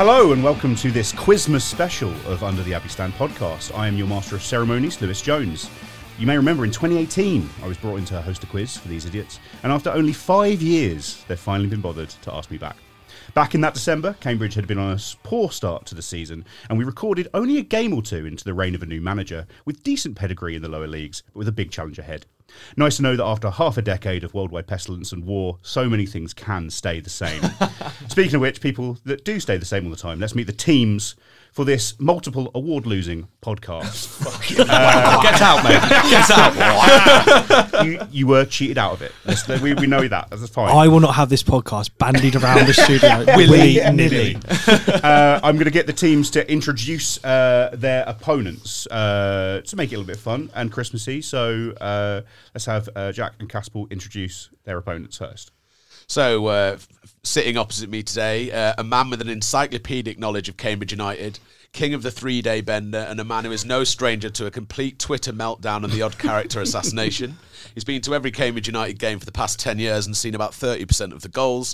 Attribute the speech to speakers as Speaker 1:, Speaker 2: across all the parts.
Speaker 1: Hello and welcome to this Quizmas special of Under the Abbey Stand podcast. I am your Master of Ceremonies, Lewis Jones. You may remember in 2018 I was brought in to host a quiz for these idiots, and after only 5 years they've finally been bothered to ask me back. Back in that December, Cambridge had been on a poor start to the season, and we recorded only a game or two into the reign of a new manager, with decent pedigree in the lower leagues, but with a big challenge ahead. Nice to know that after half a decade of worldwide pestilence and war, so many things can stay the same. Speaking of which, people that do stay the same all the time, let's meet the teams for this multiple award-losing podcast.
Speaker 2: Get out, mate. Get out.
Speaker 1: You were cheated out of it. We know that. That's fine.
Speaker 3: I will not have this podcast bandied around the studio willy-nilly.
Speaker 1: I'm going to get the teams to introduce their opponents to make it a little bit fun and Christmassy. So let's have Jack and Caspel introduce their opponents first.
Speaker 4: So, sitting opposite me today, a man with an encyclopedic knowledge of Cambridge United, king of the three-day bender, and a man who is no stranger to a complete Twitter meltdown and the odd character assassination. He's been to every Cambridge United game for the past 10 years and seen about 30% of the goals.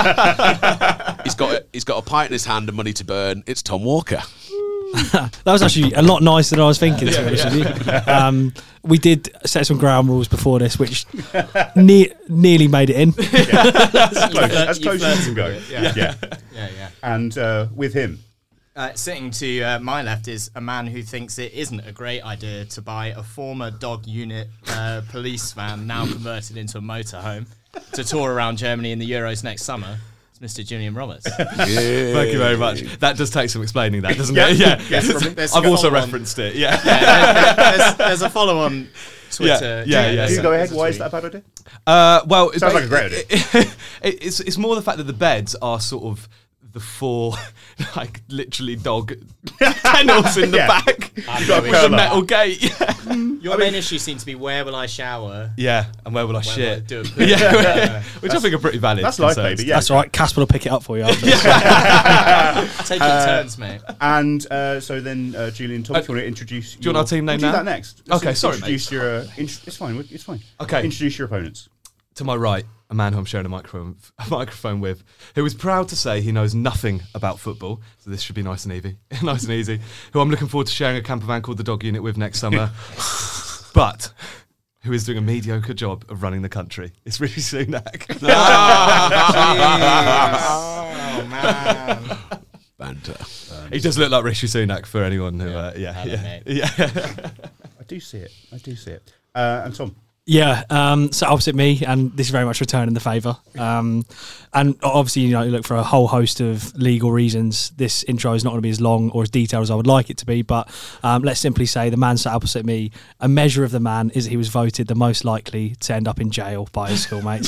Speaker 4: He's got a pint in his hand and money to burn. It's Tom Walker.
Speaker 3: That was actually a lot nicer than I was thinking, to be honest with you. We did set some ground rules before this, which nearly made it in.
Speaker 1: As close as you can go. Yeah. And with him.
Speaker 5: Sitting to my left is a man who thinks it isn't a great idea to buy a former dog unit police van, now converted into a motorhome, to tour around Germany in the Euros next summer. It's Mr. Julian Roberts.
Speaker 2: Thank you very much. That does take some explaining, that doesn't it? Yeah. I've also referenced it. Yeah.
Speaker 5: There's a follow-on Twitter.
Speaker 2: Yeah.
Speaker 1: You go ahead. Why is that a bad idea?
Speaker 2: Well,
Speaker 1: Sounds like a great idea.
Speaker 2: It's more the fact that the beds are sort of the four, like, literally dog kennels in the back with a metal gate.
Speaker 5: Your main issue seems to be where will I shower?
Speaker 2: Yeah, and where will I shit?
Speaker 5: Do a poo?
Speaker 2: Which I think are pretty valid.
Speaker 1: That's life,
Speaker 2: concerns.
Speaker 1: baby. Yeah.
Speaker 3: That's all right. Casper will pick it up for you after.
Speaker 5: Take it in turns, mate.
Speaker 1: And so then, Julian, Tom, if you want to introduce...
Speaker 2: Do you want our team name
Speaker 1: we'll
Speaker 2: now?
Speaker 1: do that next.
Speaker 2: Okay, sorry,
Speaker 1: introduce your... It's fine. It's fine.
Speaker 2: Okay.
Speaker 1: Introduce your opponents.
Speaker 2: To my right, a man who I'm sharing a microphone with, who is proud to say he knows nothing about football, so this should be nice and easy, who I'm looking forward to sharing a camper van called the Dog Unit with next summer, but who is doing a mediocre job of running the country. It's Rishi Sunak.
Speaker 5: Oh, man.
Speaker 4: Banter.
Speaker 2: He does look like Rishi Sunak for anyone who,
Speaker 1: I do see it. And Tom?
Speaker 3: Yeah, so opposite me, and this is very much returning the favour. And obviously, look, for a whole host of legal reasons, this intro is not going to be as long or as detailed as I would like it to be, but let's simply say the man sat opposite me, a measure of the man is that he was voted the most likely to end up in jail by his schoolmates.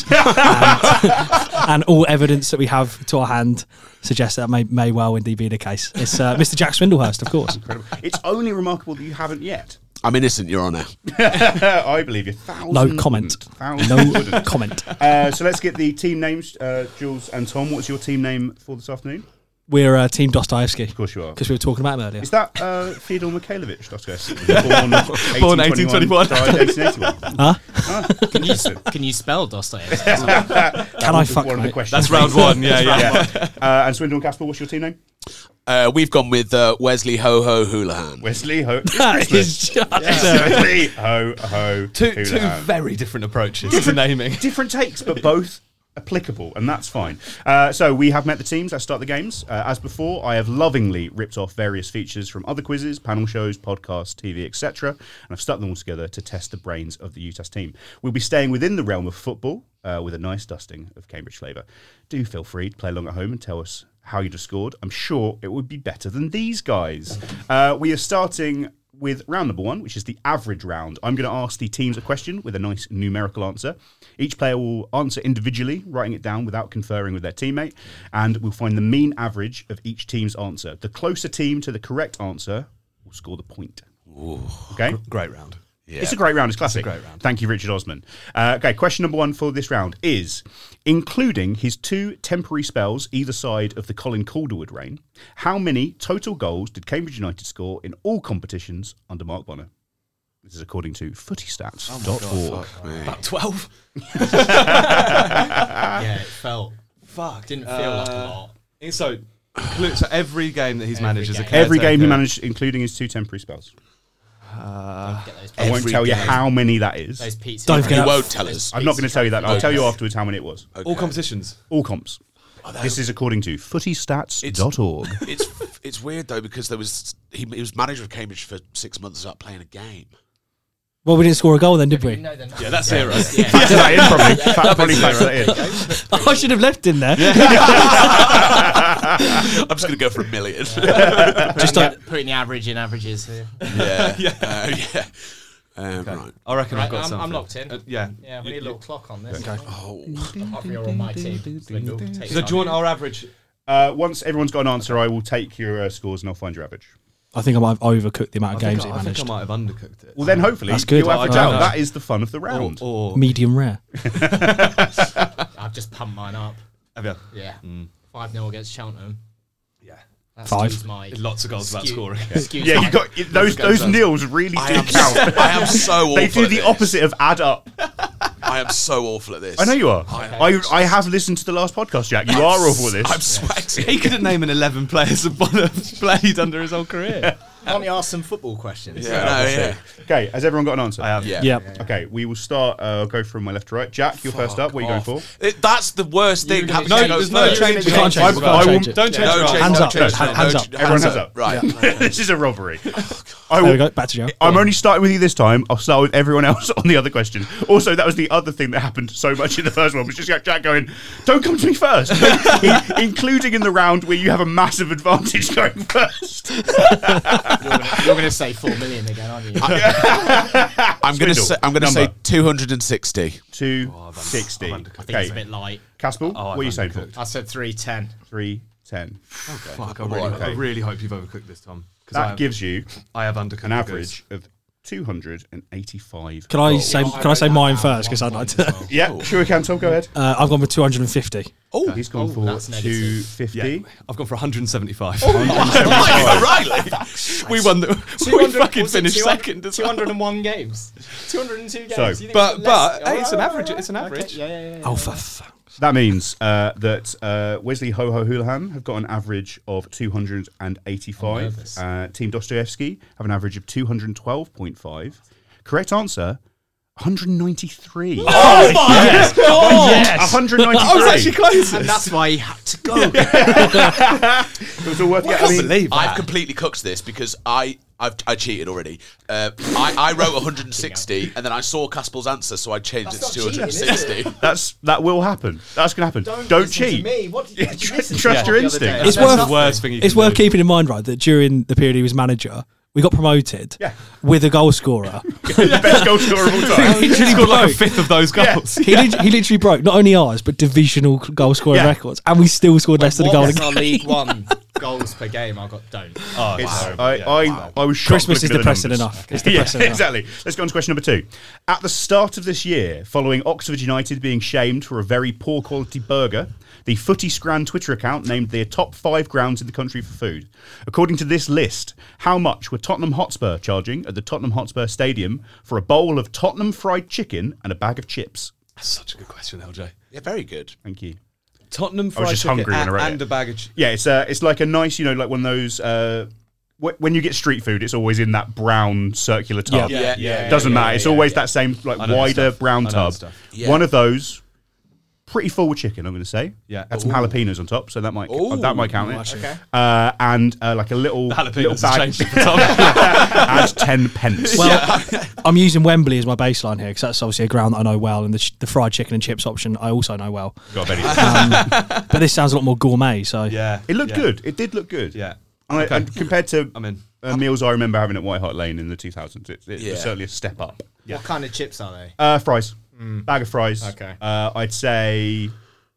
Speaker 3: and all evidence that we have to our hand suggests that may well indeed be the case. It's Mr. Jack Swindlehurst, of course.
Speaker 1: Incredible. It's only remarkable that you haven't yet.
Speaker 4: I'm innocent, Your Honour.
Speaker 1: I believe you.
Speaker 3: No comment. No comment.
Speaker 1: So let's get the team names. Jules and Tom, what's your team name for this afternoon?
Speaker 3: We're Team Dostoevsky.
Speaker 1: Of course you are.
Speaker 3: Because we were talking about him earlier.
Speaker 1: Is that Fyodor Mikhailovich Dostoevsky?
Speaker 2: Born 1821.
Speaker 1: Died 1881.
Speaker 3: Huh?
Speaker 5: Can you spell Dostoevsky?
Speaker 3: Can I fuck,
Speaker 1: one of the
Speaker 3: mate?
Speaker 1: questions.
Speaker 2: That's round one, yeah.
Speaker 1: And Swindle and Casper, what's your team name?
Speaker 4: We've gone with Wesley Ho-Ho Houlihan.
Speaker 1: Wesley Ho.
Speaker 3: That is just...
Speaker 1: Wesley Ho.
Speaker 2: Two
Speaker 1: Houlihan.
Speaker 2: very different approaches to naming.
Speaker 1: Different takes, but both applicable, and that's fine. So we have met the teams. Let's start the games. As before, I have lovingly ripped off various features from other quizzes, panel shows, podcasts, TV, etc., and I've stuck them all together to test the brains of the UTAS team. We'll be staying within the realm of football with a nice dusting of Cambridge flavour. Do feel free to play along at home and tell us how you'd have scored. I'm sure it would be better than these guys. We are starting with round number one, which is the average round. I'm going to ask the teams a question with a nice numerical answer. Each player will answer individually, writing it down without conferring with their teammate, and we'll find the mean average of each team's answer. The closer team to the correct answer will score the point.
Speaker 4: Ooh.
Speaker 1: Okay?
Speaker 2: Great round.
Speaker 1: Yeah. It's a great round. It's classic.
Speaker 2: It's a great round.
Speaker 1: Thank you, Richard Osman. Okay, question number one for this round is, including his 2 temporary spells either side of the Colin Calderwood reign, how many total goals did Cambridge United score in all competitions under Mark Bonner? This is according to footystats.org.
Speaker 2: About 12.
Speaker 5: Yeah, it felt...
Speaker 2: Fuck.
Speaker 5: Didn't feel like a lot.
Speaker 2: So, So every game that he's
Speaker 5: Every
Speaker 2: managed as a
Speaker 5: game.
Speaker 2: caretaker.
Speaker 1: Every game he managed, including his 2 temporary spells.
Speaker 5: Don't forget those
Speaker 1: I won't
Speaker 4: Every
Speaker 1: tell you
Speaker 4: game.
Speaker 1: how many that is.
Speaker 5: Those pizza.
Speaker 3: Don't forget
Speaker 4: You
Speaker 3: that-
Speaker 4: won't tell us.
Speaker 1: I'm not going to tell you that. I'll tell you afterwards how many it was.
Speaker 2: All competitions.
Speaker 1: All comps. This is according to footystats.org.
Speaker 4: It's weird though because he was manager of Cambridge for 6 months without playing a game.
Speaker 3: Well, we didn't score a goal then, did we?
Speaker 5: No, they're not.
Speaker 2: Yeah, that's zero.
Speaker 1: Factor that in, probably factor that in.
Speaker 3: I should have left in there.
Speaker 4: I'm just going to go for $1 million.
Speaker 3: Just don't.
Speaker 5: Putting the average in averages here.
Speaker 4: yeah. Right.
Speaker 2: I reckon I've got
Speaker 5: I'm
Speaker 2: something.
Speaker 5: locked in.
Speaker 2: Yeah.
Speaker 5: Yeah, we need a little clock on this.
Speaker 4: Oh,
Speaker 5: Apart from you're on my team. Swindle, take
Speaker 2: So do you want our average?
Speaker 1: Once everyone's got an answer, I will take your scores and I'll find your average.
Speaker 3: I think I might have overcooked the amount of
Speaker 2: I
Speaker 3: games
Speaker 2: think
Speaker 3: he
Speaker 2: I
Speaker 3: managed.
Speaker 2: might have undercooked it.
Speaker 1: Well, then hopefully
Speaker 3: That's good.
Speaker 1: you'll average
Speaker 3: I don't
Speaker 1: out.
Speaker 3: know.
Speaker 1: That is the fun of the round.
Speaker 2: Or
Speaker 3: Medium rare.
Speaker 5: I've just pumped mine up.
Speaker 2: have you?
Speaker 5: Yeah. 5-0 against Cheltenham.
Speaker 2: Yeah.
Speaker 5: That
Speaker 3: 5.
Speaker 5: skews my
Speaker 2: Lots of goals about scoring.
Speaker 5: skews
Speaker 1: Yeah,
Speaker 5: my-
Speaker 1: you got those nils really do count.
Speaker 4: I am so awful.
Speaker 1: They do
Speaker 4: at
Speaker 1: the
Speaker 4: this.
Speaker 1: opposite of add up.
Speaker 4: I am so awful at this.
Speaker 1: I know you are.
Speaker 4: I-
Speaker 1: I have listened to the last podcast, Jack. You are awful at this.
Speaker 4: I'm sweating.
Speaker 2: He couldn't name an 11 players that have played under his whole career.
Speaker 5: Can't you ask some football questions?
Speaker 4: Yeah.
Speaker 1: Okay, has everyone got an answer?
Speaker 2: I have.
Speaker 4: Yeah.
Speaker 3: Yep.
Speaker 1: Okay, we will start. I'll go from my left to right. Jack, you're first up. What are you going for?
Speaker 4: That's the worst thing.
Speaker 5: gonna
Speaker 4: happening.
Speaker 5: change-
Speaker 2: there's no
Speaker 5: you're
Speaker 2: change.
Speaker 3: We can't change it. We can't change it.
Speaker 2: Don't change
Speaker 4: No
Speaker 2: your
Speaker 4: change,
Speaker 3: Hands
Speaker 4: no
Speaker 3: up.
Speaker 4: change,
Speaker 3: Hands
Speaker 4: no
Speaker 3: up.
Speaker 4: change.
Speaker 1: Everyone hands up.
Speaker 4: Right.
Speaker 1: This is a robbery.
Speaker 3: There we go. Back to Joe.
Speaker 1: I'm only starting with you this time. I'll start with everyone else on the other question. Also, that was the other thing that happened so much in the first one, was just Jack going, don't come to me first. Including in the round where you have a massive advantage going first.
Speaker 5: You're going to say 4 million again, aren't you?
Speaker 4: I'm going to
Speaker 1: Swindle.
Speaker 4: say. I'm going to say
Speaker 1: Number.
Speaker 4: 260.
Speaker 1: 260.
Speaker 5: I think it's
Speaker 1: Okay,
Speaker 5: a bit light.
Speaker 1: Caspel, what
Speaker 2: I've
Speaker 1: are you saying for?
Speaker 2: undercooked.
Speaker 5: I said 310.
Speaker 1: 310.
Speaker 2: Fuck, I
Speaker 1: Okay.
Speaker 2: really hope you've overcooked this, Tom.
Speaker 1: That gives you
Speaker 2: I have undercooked
Speaker 1: an
Speaker 2: the
Speaker 1: average of 285.
Speaker 3: Can I
Speaker 1: goals.
Speaker 3: say? Can I say mine first? Because I'd like to.
Speaker 1: Yeah, sure we can, Tom. Go ahead.
Speaker 3: I've gone with 250.
Speaker 1: Oh, he's gone for
Speaker 5: that's negative.
Speaker 1: 250.
Speaker 2: Yeah. I've gone for 175.
Speaker 4: Right.
Speaker 2: We won. We fucking finished second. as well.
Speaker 5: 201 games. 202 games.
Speaker 1: So-
Speaker 5: You think
Speaker 2: But
Speaker 5: it's less?
Speaker 2: hey, it's an
Speaker 5: Alright,
Speaker 2: average.
Speaker 5: alright,
Speaker 2: It's an
Speaker 5: okay.
Speaker 2: average.
Speaker 5: Yeah.
Speaker 3: Oh, for fuck.
Speaker 1: That means that Wesley Ho Ho Houlihan have got an average of 285. Team Dostoevsky have an average of 212.5. Correct answer, 193.
Speaker 5: Oh my
Speaker 3: Yes.
Speaker 1: 193.
Speaker 2: I was actually close.
Speaker 5: And that's why he had to go.
Speaker 1: It was all worth it. I mean,
Speaker 2: believe
Speaker 4: I've completely cooked this because I cheated already. I wrote 160 and then I saw Caspel's answer, so I changed it to
Speaker 5: That's not cheating, is
Speaker 4: 260.
Speaker 1: that will happen. That's going to happen. Don't
Speaker 5: listen to
Speaker 1: cheat.
Speaker 5: me. What did you listen to
Speaker 1: Trust
Speaker 5: me
Speaker 1: your
Speaker 5: the other day?
Speaker 1: instinct.
Speaker 3: It's
Speaker 2: That's
Speaker 3: worth-
Speaker 2: the worst thing you
Speaker 3: It's
Speaker 2: can
Speaker 3: worth
Speaker 2: do.
Speaker 3: keeping in mind, right, that during the period he was manager, we got promoted
Speaker 1: Yeah.
Speaker 3: with a goal scorer.
Speaker 1: The best goal scorer of all time.
Speaker 3: He
Speaker 2: He
Speaker 3: literally
Speaker 2: scored like a
Speaker 3: broke-
Speaker 2: fifth of those goals.
Speaker 3: he literally broke not only ours but divisional goal scoring
Speaker 1: Yeah.
Speaker 3: records, and we still scored less than a
Speaker 5: What
Speaker 3: goal.
Speaker 5: was our League One goals per game? I got don't.
Speaker 2: Oh,
Speaker 1: It's-
Speaker 2: wow.
Speaker 1: I was shocked.
Speaker 3: Christmas is
Speaker 1: looking at the
Speaker 3: depressing
Speaker 1: numbers.
Speaker 3: enough. It's
Speaker 1: Yeah,
Speaker 3: depressing enough.
Speaker 1: exactly. Let's go on to question number 2. At the start of this year, following Oxford United being shamed for a very poor quality burger, the Footy Scran Twitter account named their top 5 grounds in the country for food. According to this list, how much were Tottenham Hotspur charging at the Tottenham Hotspur Stadium for a bowl of Tottenham fried chicken and a bag of chips?
Speaker 2: That's such a good question, LJ.
Speaker 4: Yeah, very good.
Speaker 1: Thank you.
Speaker 2: Tottenham
Speaker 1: I was
Speaker 2: fried
Speaker 1: just
Speaker 2: chicken
Speaker 1: hungry when I wrote
Speaker 2: and
Speaker 1: it.
Speaker 2: a bag of.
Speaker 1: Yeah, it's like a nice, like one of those. When you get street food, it's always in that brown circular tub.
Speaker 3: Yeah.
Speaker 1: It doesn't matter. It's always that same like
Speaker 2: I know the
Speaker 1: wider
Speaker 2: stuff.
Speaker 1: brown
Speaker 2: I know the
Speaker 1: tub.
Speaker 2: stuff.
Speaker 4: Yeah.
Speaker 1: One of those, pretty full with chicken. I'm going to say.
Speaker 2: Yeah.
Speaker 1: Had some jalapenos on top, so that might count it.
Speaker 5: Okay.
Speaker 1: And like a little
Speaker 2: Jalapenos
Speaker 1: little
Speaker 2: has
Speaker 1: bag
Speaker 2: changed it for Tom.
Speaker 1: and 10 pence.
Speaker 3: Well, I'm using Wembley as my baseline here because that's obviously a ground that I know well, and the fried chicken and chips option I also know well.
Speaker 1: God, I bet
Speaker 3: But this sounds a lot more gourmet. So
Speaker 2: Yeah.
Speaker 1: it looked
Speaker 2: yeah.
Speaker 1: good. It did look good.
Speaker 2: Yeah.
Speaker 1: And compared to
Speaker 2: I'm in.
Speaker 1: meals I remember having at White Hart Lane in the 2000s, it
Speaker 4: Yeah.
Speaker 1: was certainly a step up.
Speaker 5: What kind of chips are they?
Speaker 1: Fries. Bag of fries.
Speaker 5: Okay.
Speaker 1: I'd say,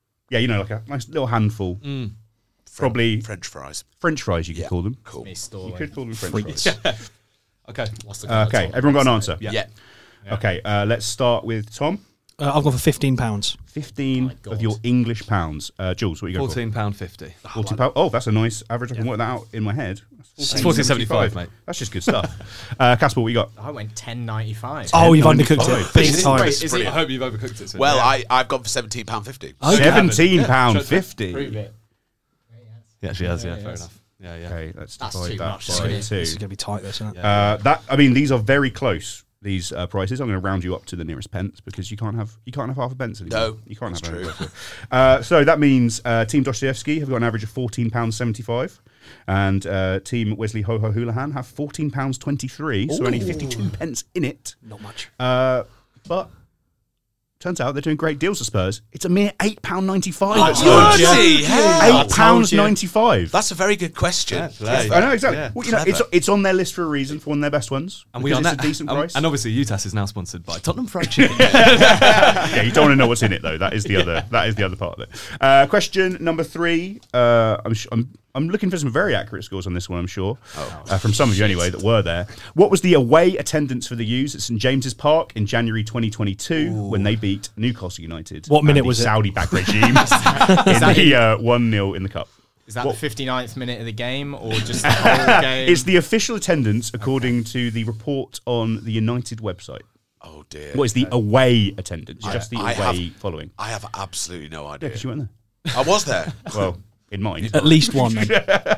Speaker 1: like a nice little handful. Probably
Speaker 4: French fries.
Speaker 1: French fries, you could
Speaker 4: Yeah.
Speaker 1: call them.
Speaker 4: Cool.
Speaker 5: Me
Speaker 1: You
Speaker 5: stalling.
Speaker 1: could call them French fries.
Speaker 2: Okay.
Speaker 5: What's the colour,
Speaker 1: Okay,
Speaker 5: Tom?
Speaker 1: everyone got an answer?
Speaker 2: Yeah.
Speaker 4: Yeah.
Speaker 1: Okay, let's start with Tom.
Speaker 3: I've gone for £15.
Speaker 1: 15
Speaker 5: God.
Speaker 1: of your English pounds. Jules, what are you going
Speaker 2: £14.50.
Speaker 1: for? £14. Oh, that's a nice average. I can work that out in my head.
Speaker 2: It's 14.75, mate.
Speaker 1: That's just good stuff. Casper, what you got?
Speaker 5: I went 10.95.
Speaker 3: Oh, you've undercooked
Speaker 1: £10.95.
Speaker 3: it. Big time.
Speaker 5: Wait, is
Speaker 2: I
Speaker 5: it?
Speaker 2: hope you've overcooked it. Sir.
Speaker 4: Well, I've gone for £17.50.
Speaker 3: Okay.
Speaker 1: £17.50.
Speaker 5: Prove it.
Speaker 2: He actually has,
Speaker 5: Yeah,
Speaker 2: yeah,
Speaker 5: he
Speaker 2: fair
Speaker 5: has.
Speaker 2: enough. Yeah, yeah.
Speaker 1: Okay, let's
Speaker 5: That's
Speaker 1: divide
Speaker 5: too
Speaker 1: that
Speaker 5: much,
Speaker 1: by
Speaker 5: isn't it?
Speaker 1: 2.
Speaker 3: This is going to be tight, this, isn't it?
Speaker 1: These are very close. These prices. I'm going to round you up to the nearest pence because you can't have half a pence anymore.
Speaker 4: No,
Speaker 1: you can't
Speaker 4: that's
Speaker 1: have
Speaker 4: true.
Speaker 1: So that means Team Dostoevsky have got an average of £14.75, and Team Wesley Ho Ho Houlihan have £14.23. So only 52 pence in it.
Speaker 3: Not much.
Speaker 1: But turns out they're doing great deals for Spurs. It's a mere £8.95.
Speaker 4: Bloody hell.
Speaker 1: £8.95.
Speaker 4: That's a very good question.
Speaker 2: Play.
Speaker 1: I know exactly.
Speaker 2: Yeah.
Speaker 1: Well, you know, it's on their list for a reason, for one of their best ones.
Speaker 2: And
Speaker 1: because
Speaker 2: we are
Speaker 1: it's a decent price.
Speaker 2: And obviously, UTAS is now sponsored by Tottenham Fried Chicken.
Speaker 1: Yeah, you don't want to know what's in it though. That is the other. That is the other part of it. Question number 3. I'm looking for some very accurate scores on this one. I'm sure from some of you anyway that were there. What was the away attendance for the U's at St James's Park in January 2022 when they beat Newcastle United?
Speaker 3: What minute
Speaker 1: and the
Speaker 3: was it?
Speaker 1: Saudi-backed regime in the 1-0 in the cup.
Speaker 5: Is that the 59th minute of the game or just the whole game?
Speaker 1: It's the official attendance according to the report on the United website.
Speaker 4: Oh dear.
Speaker 1: What is the away attendance? Just the
Speaker 4: I
Speaker 1: away
Speaker 4: have-
Speaker 1: following.
Speaker 4: I have absolutely no idea.
Speaker 1: Because you weren't there.
Speaker 4: I was there.
Speaker 1: Well, in mine.
Speaker 3: At least one, then.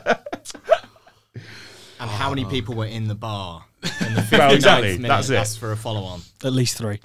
Speaker 5: And how many people were in the bar? In the 59th
Speaker 1: Well, exactly,
Speaker 5: minute,
Speaker 1: that's it.
Speaker 5: That's for a follow-on.
Speaker 3: At least 3.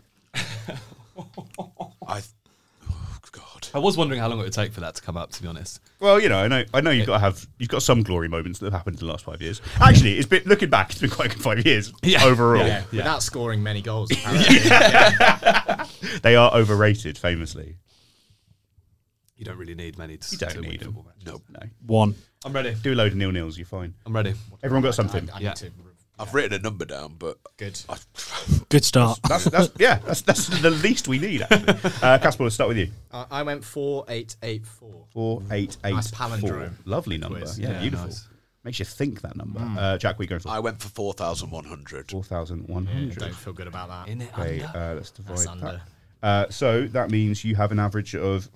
Speaker 4: Oh God.
Speaker 2: I was wondering how long it would take for that to come up, to be honest.
Speaker 1: Well, you know, I know you've got some glory moments that have happened in the last 5 years. Actually, it's been looking back, it's been quite a good 5 years overall.
Speaker 5: Yeah, without scoring many goals, apparently.
Speaker 1: They are overrated, famously.
Speaker 2: You don't really need many to
Speaker 1: You don't
Speaker 2: to win
Speaker 1: need them.
Speaker 2: football matches.
Speaker 1: No.
Speaker 3: 1.
Speaker 2: I'm ready.
Speaker 1: Do a load of 0-0s, you're fine.
Speaker 2: I'm ready.
Speaker 1: Everyone got something.
Speaker 5: I
Speaker 2: Yeah.
Speaker 5: need to...
Speaker 4: I've written a number down, but
Speaker 5: Good.
Speaker 3: Good start.
Speaker 1: That's the least we need, actually. Casper, let's start with you.
Speaker 5: I went 4-8-8-4.
Speaker 1: 4-8-8-4.
Speaker 5: Nice palindrome.
Speaker 1: Lovely number.
Speaker 5: Quiz.
Speaker 1: Yeah,
Speaker 2: Yeah,
Speaker 1: beautiful.
Speaker 2: nice.
Speaker 1: Makes you think, that number. Jack, what are you going for?
Speaker 4: I went for 4,100.
Speaker 1: 4,100.
Speaker 5: Don't feel good about that.
Speaker 2: In it
Speaker 1: Okay,
Speaker 2: under.
Speaker 1: let's divide
Speaker 5: That's
Speaker 1: that.
Speaker 5: under.
Speaker 1: So that means you have an average of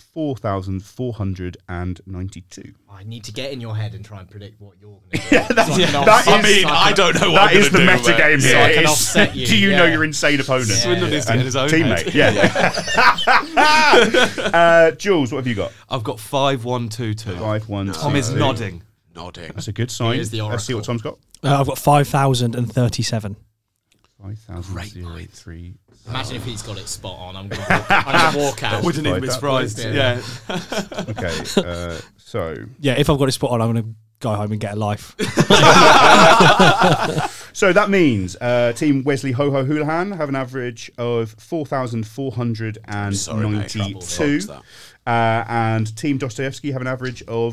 Speaker 1: 4,492.
Speaker 5: I need to get in your head and try and predict what you're going to do.
Speaker 4: I don't know what
Speaker 1: That
Speaker 4: I'm
Speaker 1: is the
Speaker 4: gonna do,
Speaker 1: meta game
Speaker 5: So
Speaker 1: here.
Speaker 5: I can
Speaker 1: It's,
Speaker 5: offset you,
Speaker 1: do you know
Speaker 5: yeah.
Speaker 1: your insane opponent?
Speaker 2: Swindon needs to get in his own
Speaker 1: teammate?
Speaker 2: head.
Speaker 1: Yeah. Jules, what have you got?
Speaker 2: I've got 5-1-2-2.
Speaker 1: 5-1.
Speaker 2: Tom is nodding.
Speaker 4: Nodding.
Speaker 1: That's a good sign.
Speaker 5: Here's the
Speaker 1: Let's see what
Speaker 5: oracle.
Speaker 1: Tom's got.
Speaker 3: I've got 5,037.
Speaker 1: 5,033.
Speaker 5: Imagine if he's got it spot on. I'm going to walk out.
Speaker 2: Wouldn't even be
Speaker 1: That
Speaker 2: surprised.
Speaker 5: way.
Speaker 2: Yeah.
Speaker 1: Okay, so
Speaker 3: Yeah, if I've got it spot on, I'm going to go home and get a life.
Speaker 1: that means Team Wesley Ho Ho Houlihan have an average of
Speaker 4: Sorry, mate.
Speaker 1: 4,492.
Speaker 4: That.
Speaker 1: And Team Dostoevsky have an average of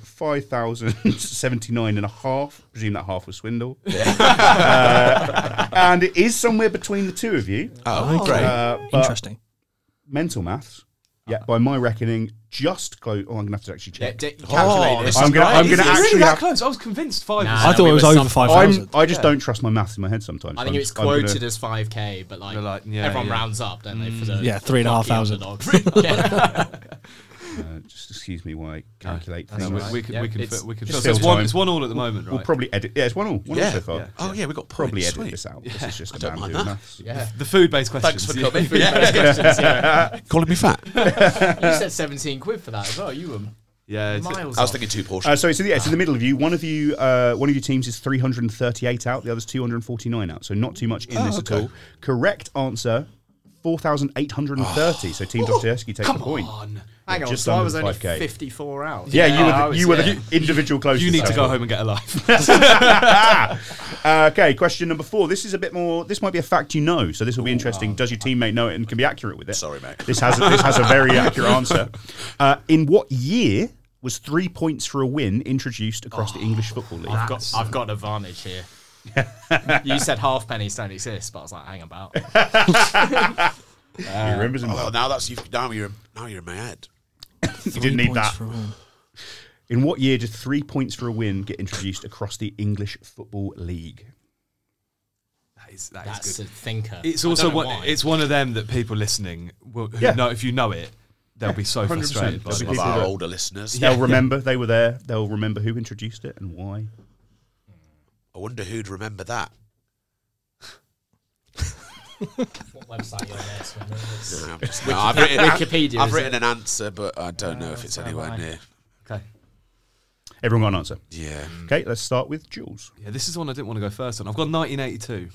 Speaker 1: 5,079.5. Presume that half was swindle. And it is somewhere between the two of you.
Speaker 4: Oh, great.
Speaker 1: But
Speaker 3: Interesting.
Speaker 1: mental maths, by my reckoning, just close. Oh, I'm gonna have to actually check.
Speaker 5: Calculate this.
Speaker 1: I'm gonna
Speaker 2: Is it
Speaker 1: actually
Speaker 2: really that
Speaker 1: have.
Speaker 2: close? I was convinced 5
Speaker 5: Nah.
Speaker 2: was.
Speaker 3: I thought
Speaker 5: we
Speaker 3: it was
Speaker 5: were
Speaker 3: over
Speaker 5: some-
Speaker 3: 5,000.
Speaker 1: I just don't trust my maths in my head sometimes.
Speaker 5: I think it's
Speaker 1: I'm gonna-
Speaker 5: quoted as 5k, but like,
Speaker 2: They're like, yeah,
Speaker 5: everyone
Speaker 2: yeah.
Speaker 5: rounds up, don't they? For the
Speaker 3: Yeah, 3,500.
Speaker 5: lucky underdog.
Speaker 1: just excuse me while I calculate
Speaker 2: No,
Speaker 1: things.
Speaker 2: we can
Speaker 5: Yeah,
Speaker 2: we can
Speaker 5: it's-
Speaker 2: fit, we can
Speaker 1: just
Speaker 2: so it's
Speaker 1: fill
Speaker 2: one
Speaker 1: time.
Speaker 2: it's 1-1 at the moment, right?
Speaker 1: We'll probably edit. Yeah, it's one all
Speaker 4: Yeah.
Speaker 1: so far.
Speaker 2: Yeah.
Speaker 4: Oh, yeah, we got
Speaker 1: Probably
Speaker 4: points.
Speaker 1: edit
Speaker 4: Sweet.
Speaker 1: this out. This is just a
Speaker 4: don't
Speaker 1: man
Speaker 4: mind
Speaker 1: doing
Speaker 4: that.
Speaker 1: maths.
Speaker 5: Yeah.
Speaker 2: The food-based
Speaker 4: Thanks
Speaker 2: questions.
Speaker 4: for coming.
Speaker 5: You
Speaker 4: Calling me fat.
Speaker 5: said 17 quid for that as well. You were
Speaker 2: Yeah, it's,
Speaker 5: miles
Speaker 4: I was
Speaker 5: off.
Speaker 4: thinking 2 portions.
Speaker 1: So it's in the middle of you. One of your teams is 338 out. The other's 249 out. So not too much in this at all. Correct answer: 4,830. So Team Dostoevsky takes the point.
Speaker 2: on.
Speaker 5: Hang on,
Speaker 1: just
Speaker 5: so I
Speaker 1: under
Speaker 5: was only
Speaker 1: 5K.
Speaker 5: 54 out.
Speaker 1: Yeah,
Speaker 5: I
Speaker 1: you were
Speaker 5: was-
Speaker 1: the individual closest.
Speaker 2: You need to
Speaker 1: so
Speaker 2: go
Speaker 1: far.
Speaker 2: home and get a life.
Speaker 1: Okay, question number 4. This is a bit more. This might be a fact you know, so this will be interesting. Does your teammate know it and can be accurate with it?
Speaker 4: Sorry, mate.
Speaker 1: This has a very accurate answer. In what year was 3 points for a win introduced across the English Football League?
Speaker 5: I've got an advantage here. You said half pennies don't exist, but I was like, hang about.
Speaker 1: He remembers him.
Speaker 4: Oh, now you're in my head.
Speaker 1: You didn't need
Speaker 3: 3
Speaker 1: that.
Speaker 3: points for a win.
Speaker 1: In what year did 3 points for a win get introduced across the English Football League?
Speaker 2: That is
Speaker 5: That's
Speaker 2: good.
Speaker 5: a thinker.
Speaker 2: It's
Speaker 5: I
Speaker 2: also
Speaker 5: don't know
Speaker 2: one.
Speaker 5: why.
Speaker 2: It's one of them that people listening will who
Speaker 1: Yeah.
Speaker 2: know. If you know it, they'll be so
Speaker 1: 100%.
Speaker 2: frustrated by
Speaker 1: There'll be
Speaker 4: Some
Speaker 2: this.
Speaker 4: of
Speaker 1: people
Speaker 4: our
Speaker 1: that-
Speaker 4: older listeners.
Speaker 1: They'll remember they were there. They'll remember who introduced it and why.
Speaker 4: I wonder who'd remember that.
Speaker 5: What website you're on there, Swindon? It's-
Speaker 4: No, I'm just- no, I've
Speaker 5: Wikipedia,
Speaker 4: I've
Speaker 5: is
Speaker 4: written
Speaker 5: it?
Speaker 4: an answer, but I don't know if it's
Speaker 5: so
Speaker 4: anywhere
Speaker 5: have I.
Speaker 4: near.
Speaker 2: Okay.
Speaker 1: Everyone got an answer.
Speaker 4: Yeah.
Speaker 1: Okay, let's start with Jules.
Speaker 2: Yeah, this is one I didn't want to go first on. I've got 1982.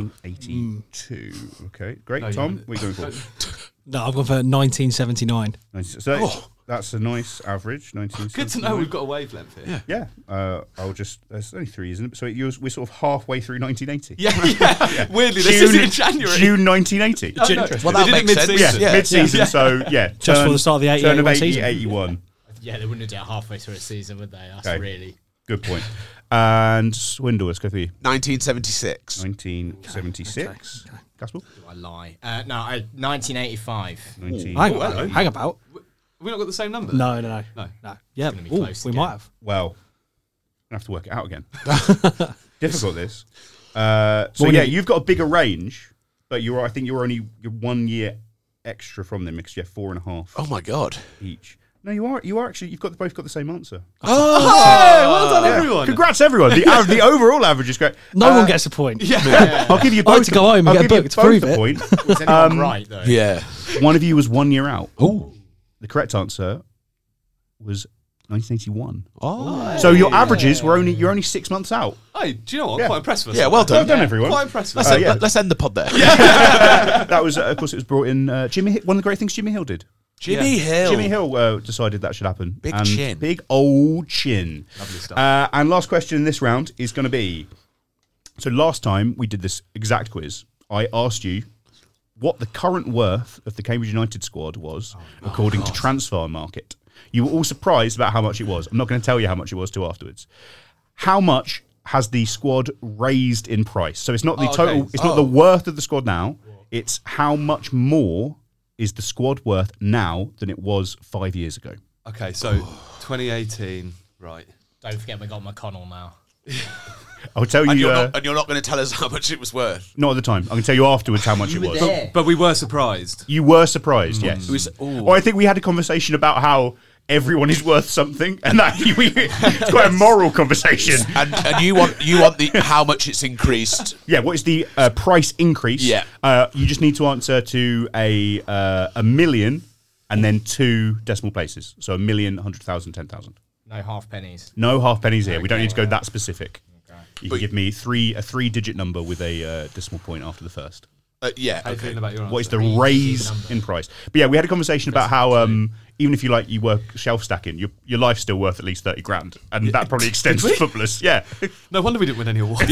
Speaker 1: 1982. Okay, great.
Speaker 2: No, you
Speaker 1: Tom,
Speaker 2: haven't.
Speaker 1: what are you going for?
Speaker 3: No, I've gone for 1979.
Speaker 1: So that's a nice average. 1979.
Speaker 2: Good to know we've got a wavelength here.
Speaker 1: Yeah, I'll just. There's only 3, isn't it? So we're sort of halfway through 1980.
Speaker 2: Yeah. Weirdly, this is in January.
Speaker 1: June 1980.
Speaker 2: Oh, no.
Speaker 4: Well,
Speaker 2: They
Speaker 4: that
Speaker 2: did it
Speaker 4: makes sense.
Speaker 2: mid-season.
Speaker 1: Yeah, mid-season. So yeah,
Speaker 3: Just for the start of the 80,
Speaker 1: turn of
Speaker 3: 81
Speaker 1: 80,
Speaker 3: season.
Speaker 1: 81.
Speaker 5: Yeah, they wouldn't have done it halfway through a season, would they? That's
Speaker 1: Okay.
Speaker 5: really.
Speaker 1: Good point. And Swindle, let's go for you.
Speaker 4: 1976.
Speaker 1: 1976. Gospel.
Speaker 5: Do I lie? 1985.
Speaker 1: 19.
Speaker 2: hello.
Speaker 3: Hang about.
Speaker 2: Have we not got the same number?
Speaker 3: No.
Speaker 2: No.
Speaker 3: Yeah,
Speaker 5: gonna be
Speaker 3: ooh,
Speaker 5: close
Speaker 3: we
Speaker 5: again.
Speaker 3: might have.
Speaker 1: Well, I have to work it out again. Difficult this. So
Speaker 3: Well,
Speaker 1: yeah,
Speaker 3: you-
Speaker 1: you've got a bigger range, but I think you're 1 year extra from them because you have 4.5
Speaker 4: Oh my God.
Speaker 1: each. No, you are actually. You've both got the same answer.
Speaker 2: Well done,
Speaker 1: Yeah.
Speaker 2: everyone.
Speaker 1: Congrats, everyone. The overall average is great.
Speaker 3: No one gets a point.
Speaker 2: Yeah.
Speaker 1: I'll give you
Speaker 3: I
Speaker 1: both.
Speaker 3: had to go home and
Speaker 1: I'll
Speaker 3: get
Speaker 1: give you
Speaker 3: booked to
Speaker 1: both
Speaker 3: prove
Speaker 1: the
Speaker 3: it.
Speaker 1: point.
Speaker 5: Was anyone right, though?
Speaker 4: Yeah.
Speaker 1: One of you was 1 year out.
Speaker 4: Oh.
Speaker 1: The correct answer was 1981.
Speaker 4: Oh.
Speaker 1: So your averages you're only 6 months out.
Speaker 2: Hey, do you know what? I'm
Speaker 1: Yeah.
Speaker 2: quite impressed with us.
Speaker 4: Yeah, well
Speaker 1: Well
Speaker 4: done.
Speaker 1: done, everyone.
Speaker 2: Quite impressed
Speaker 4: Let's,
Speaker 2: with us.
Speaker 1: yeah.
Speaker 4: let's end the pod there.
Speaker 1: That was, of course, it was brought in. Jimmy. One of the great things Jimmy Hill did.
Speaker 4: Jimmy Hill.
Speaker 1: Jimmy Hill decided that should happen.
Speaker 4: Big
Speaker 1: And
Speaker 4: chin.
Speaker 1: Big old chin.
Speaker 2: Lovely stuff.
Speaker 1: And last question in this round is going to be, so last time we did this exact quiz, I asked you what the current worth of the Cambridge United squad was according to Transfer Market. You were all surprised about how much it was. I'm not going to tell you how much it was till afterwards. How much has the squad raised in price? So it's not the total, it's not the worth of the squad now, it's how much more is the squad worth now than it was 5 years ago.
Speaker 2: Okay, so 2018, right.
Speaker 5: Don't forget we got McConnell now.
Speaker 1: I'll tell
Speaker 4: And
Speaker 1: you,
Speaker 4: you're not going to tell us how much it was worth.
Speaker 1: not at the time. I can tell you afterwards how much it was.
Speaker 2: But we were surprised.
Speaker 1: You were surprised, yes.
Speaker 4: It was, ooh.
Speaker 1: Or I think we had a conversation about how everyone is worth something, and that it's quite a moral conversation.
Speaker 4: and you want the how much it's increased.
Speaker 1: Yeah, what is the price increase?
Speaker 4: Yeah.
Speaker 1: You just need to answer to a million and then 2 decimal places. So 1,000,000, 100,000, 10,000.
Speaker 5: No half pennies.
Speaker 1: No half pennies here. We don't need to go that specific.
Speaker 5: Okay.
Speaker 1: You can give me a 3-digit number with a decimal point after the first.
Speaker 4: Yeah.
Speaker 2: How you feeling about your answer?
Speaker 1: What is the raise in price? But yeah, we had a conversation about how even if you work shelf stacking, your life's still worth at least 30 grand, and that probably extends to footballers. Yeah,
Speaker 2: No wonder we didn't win any awards.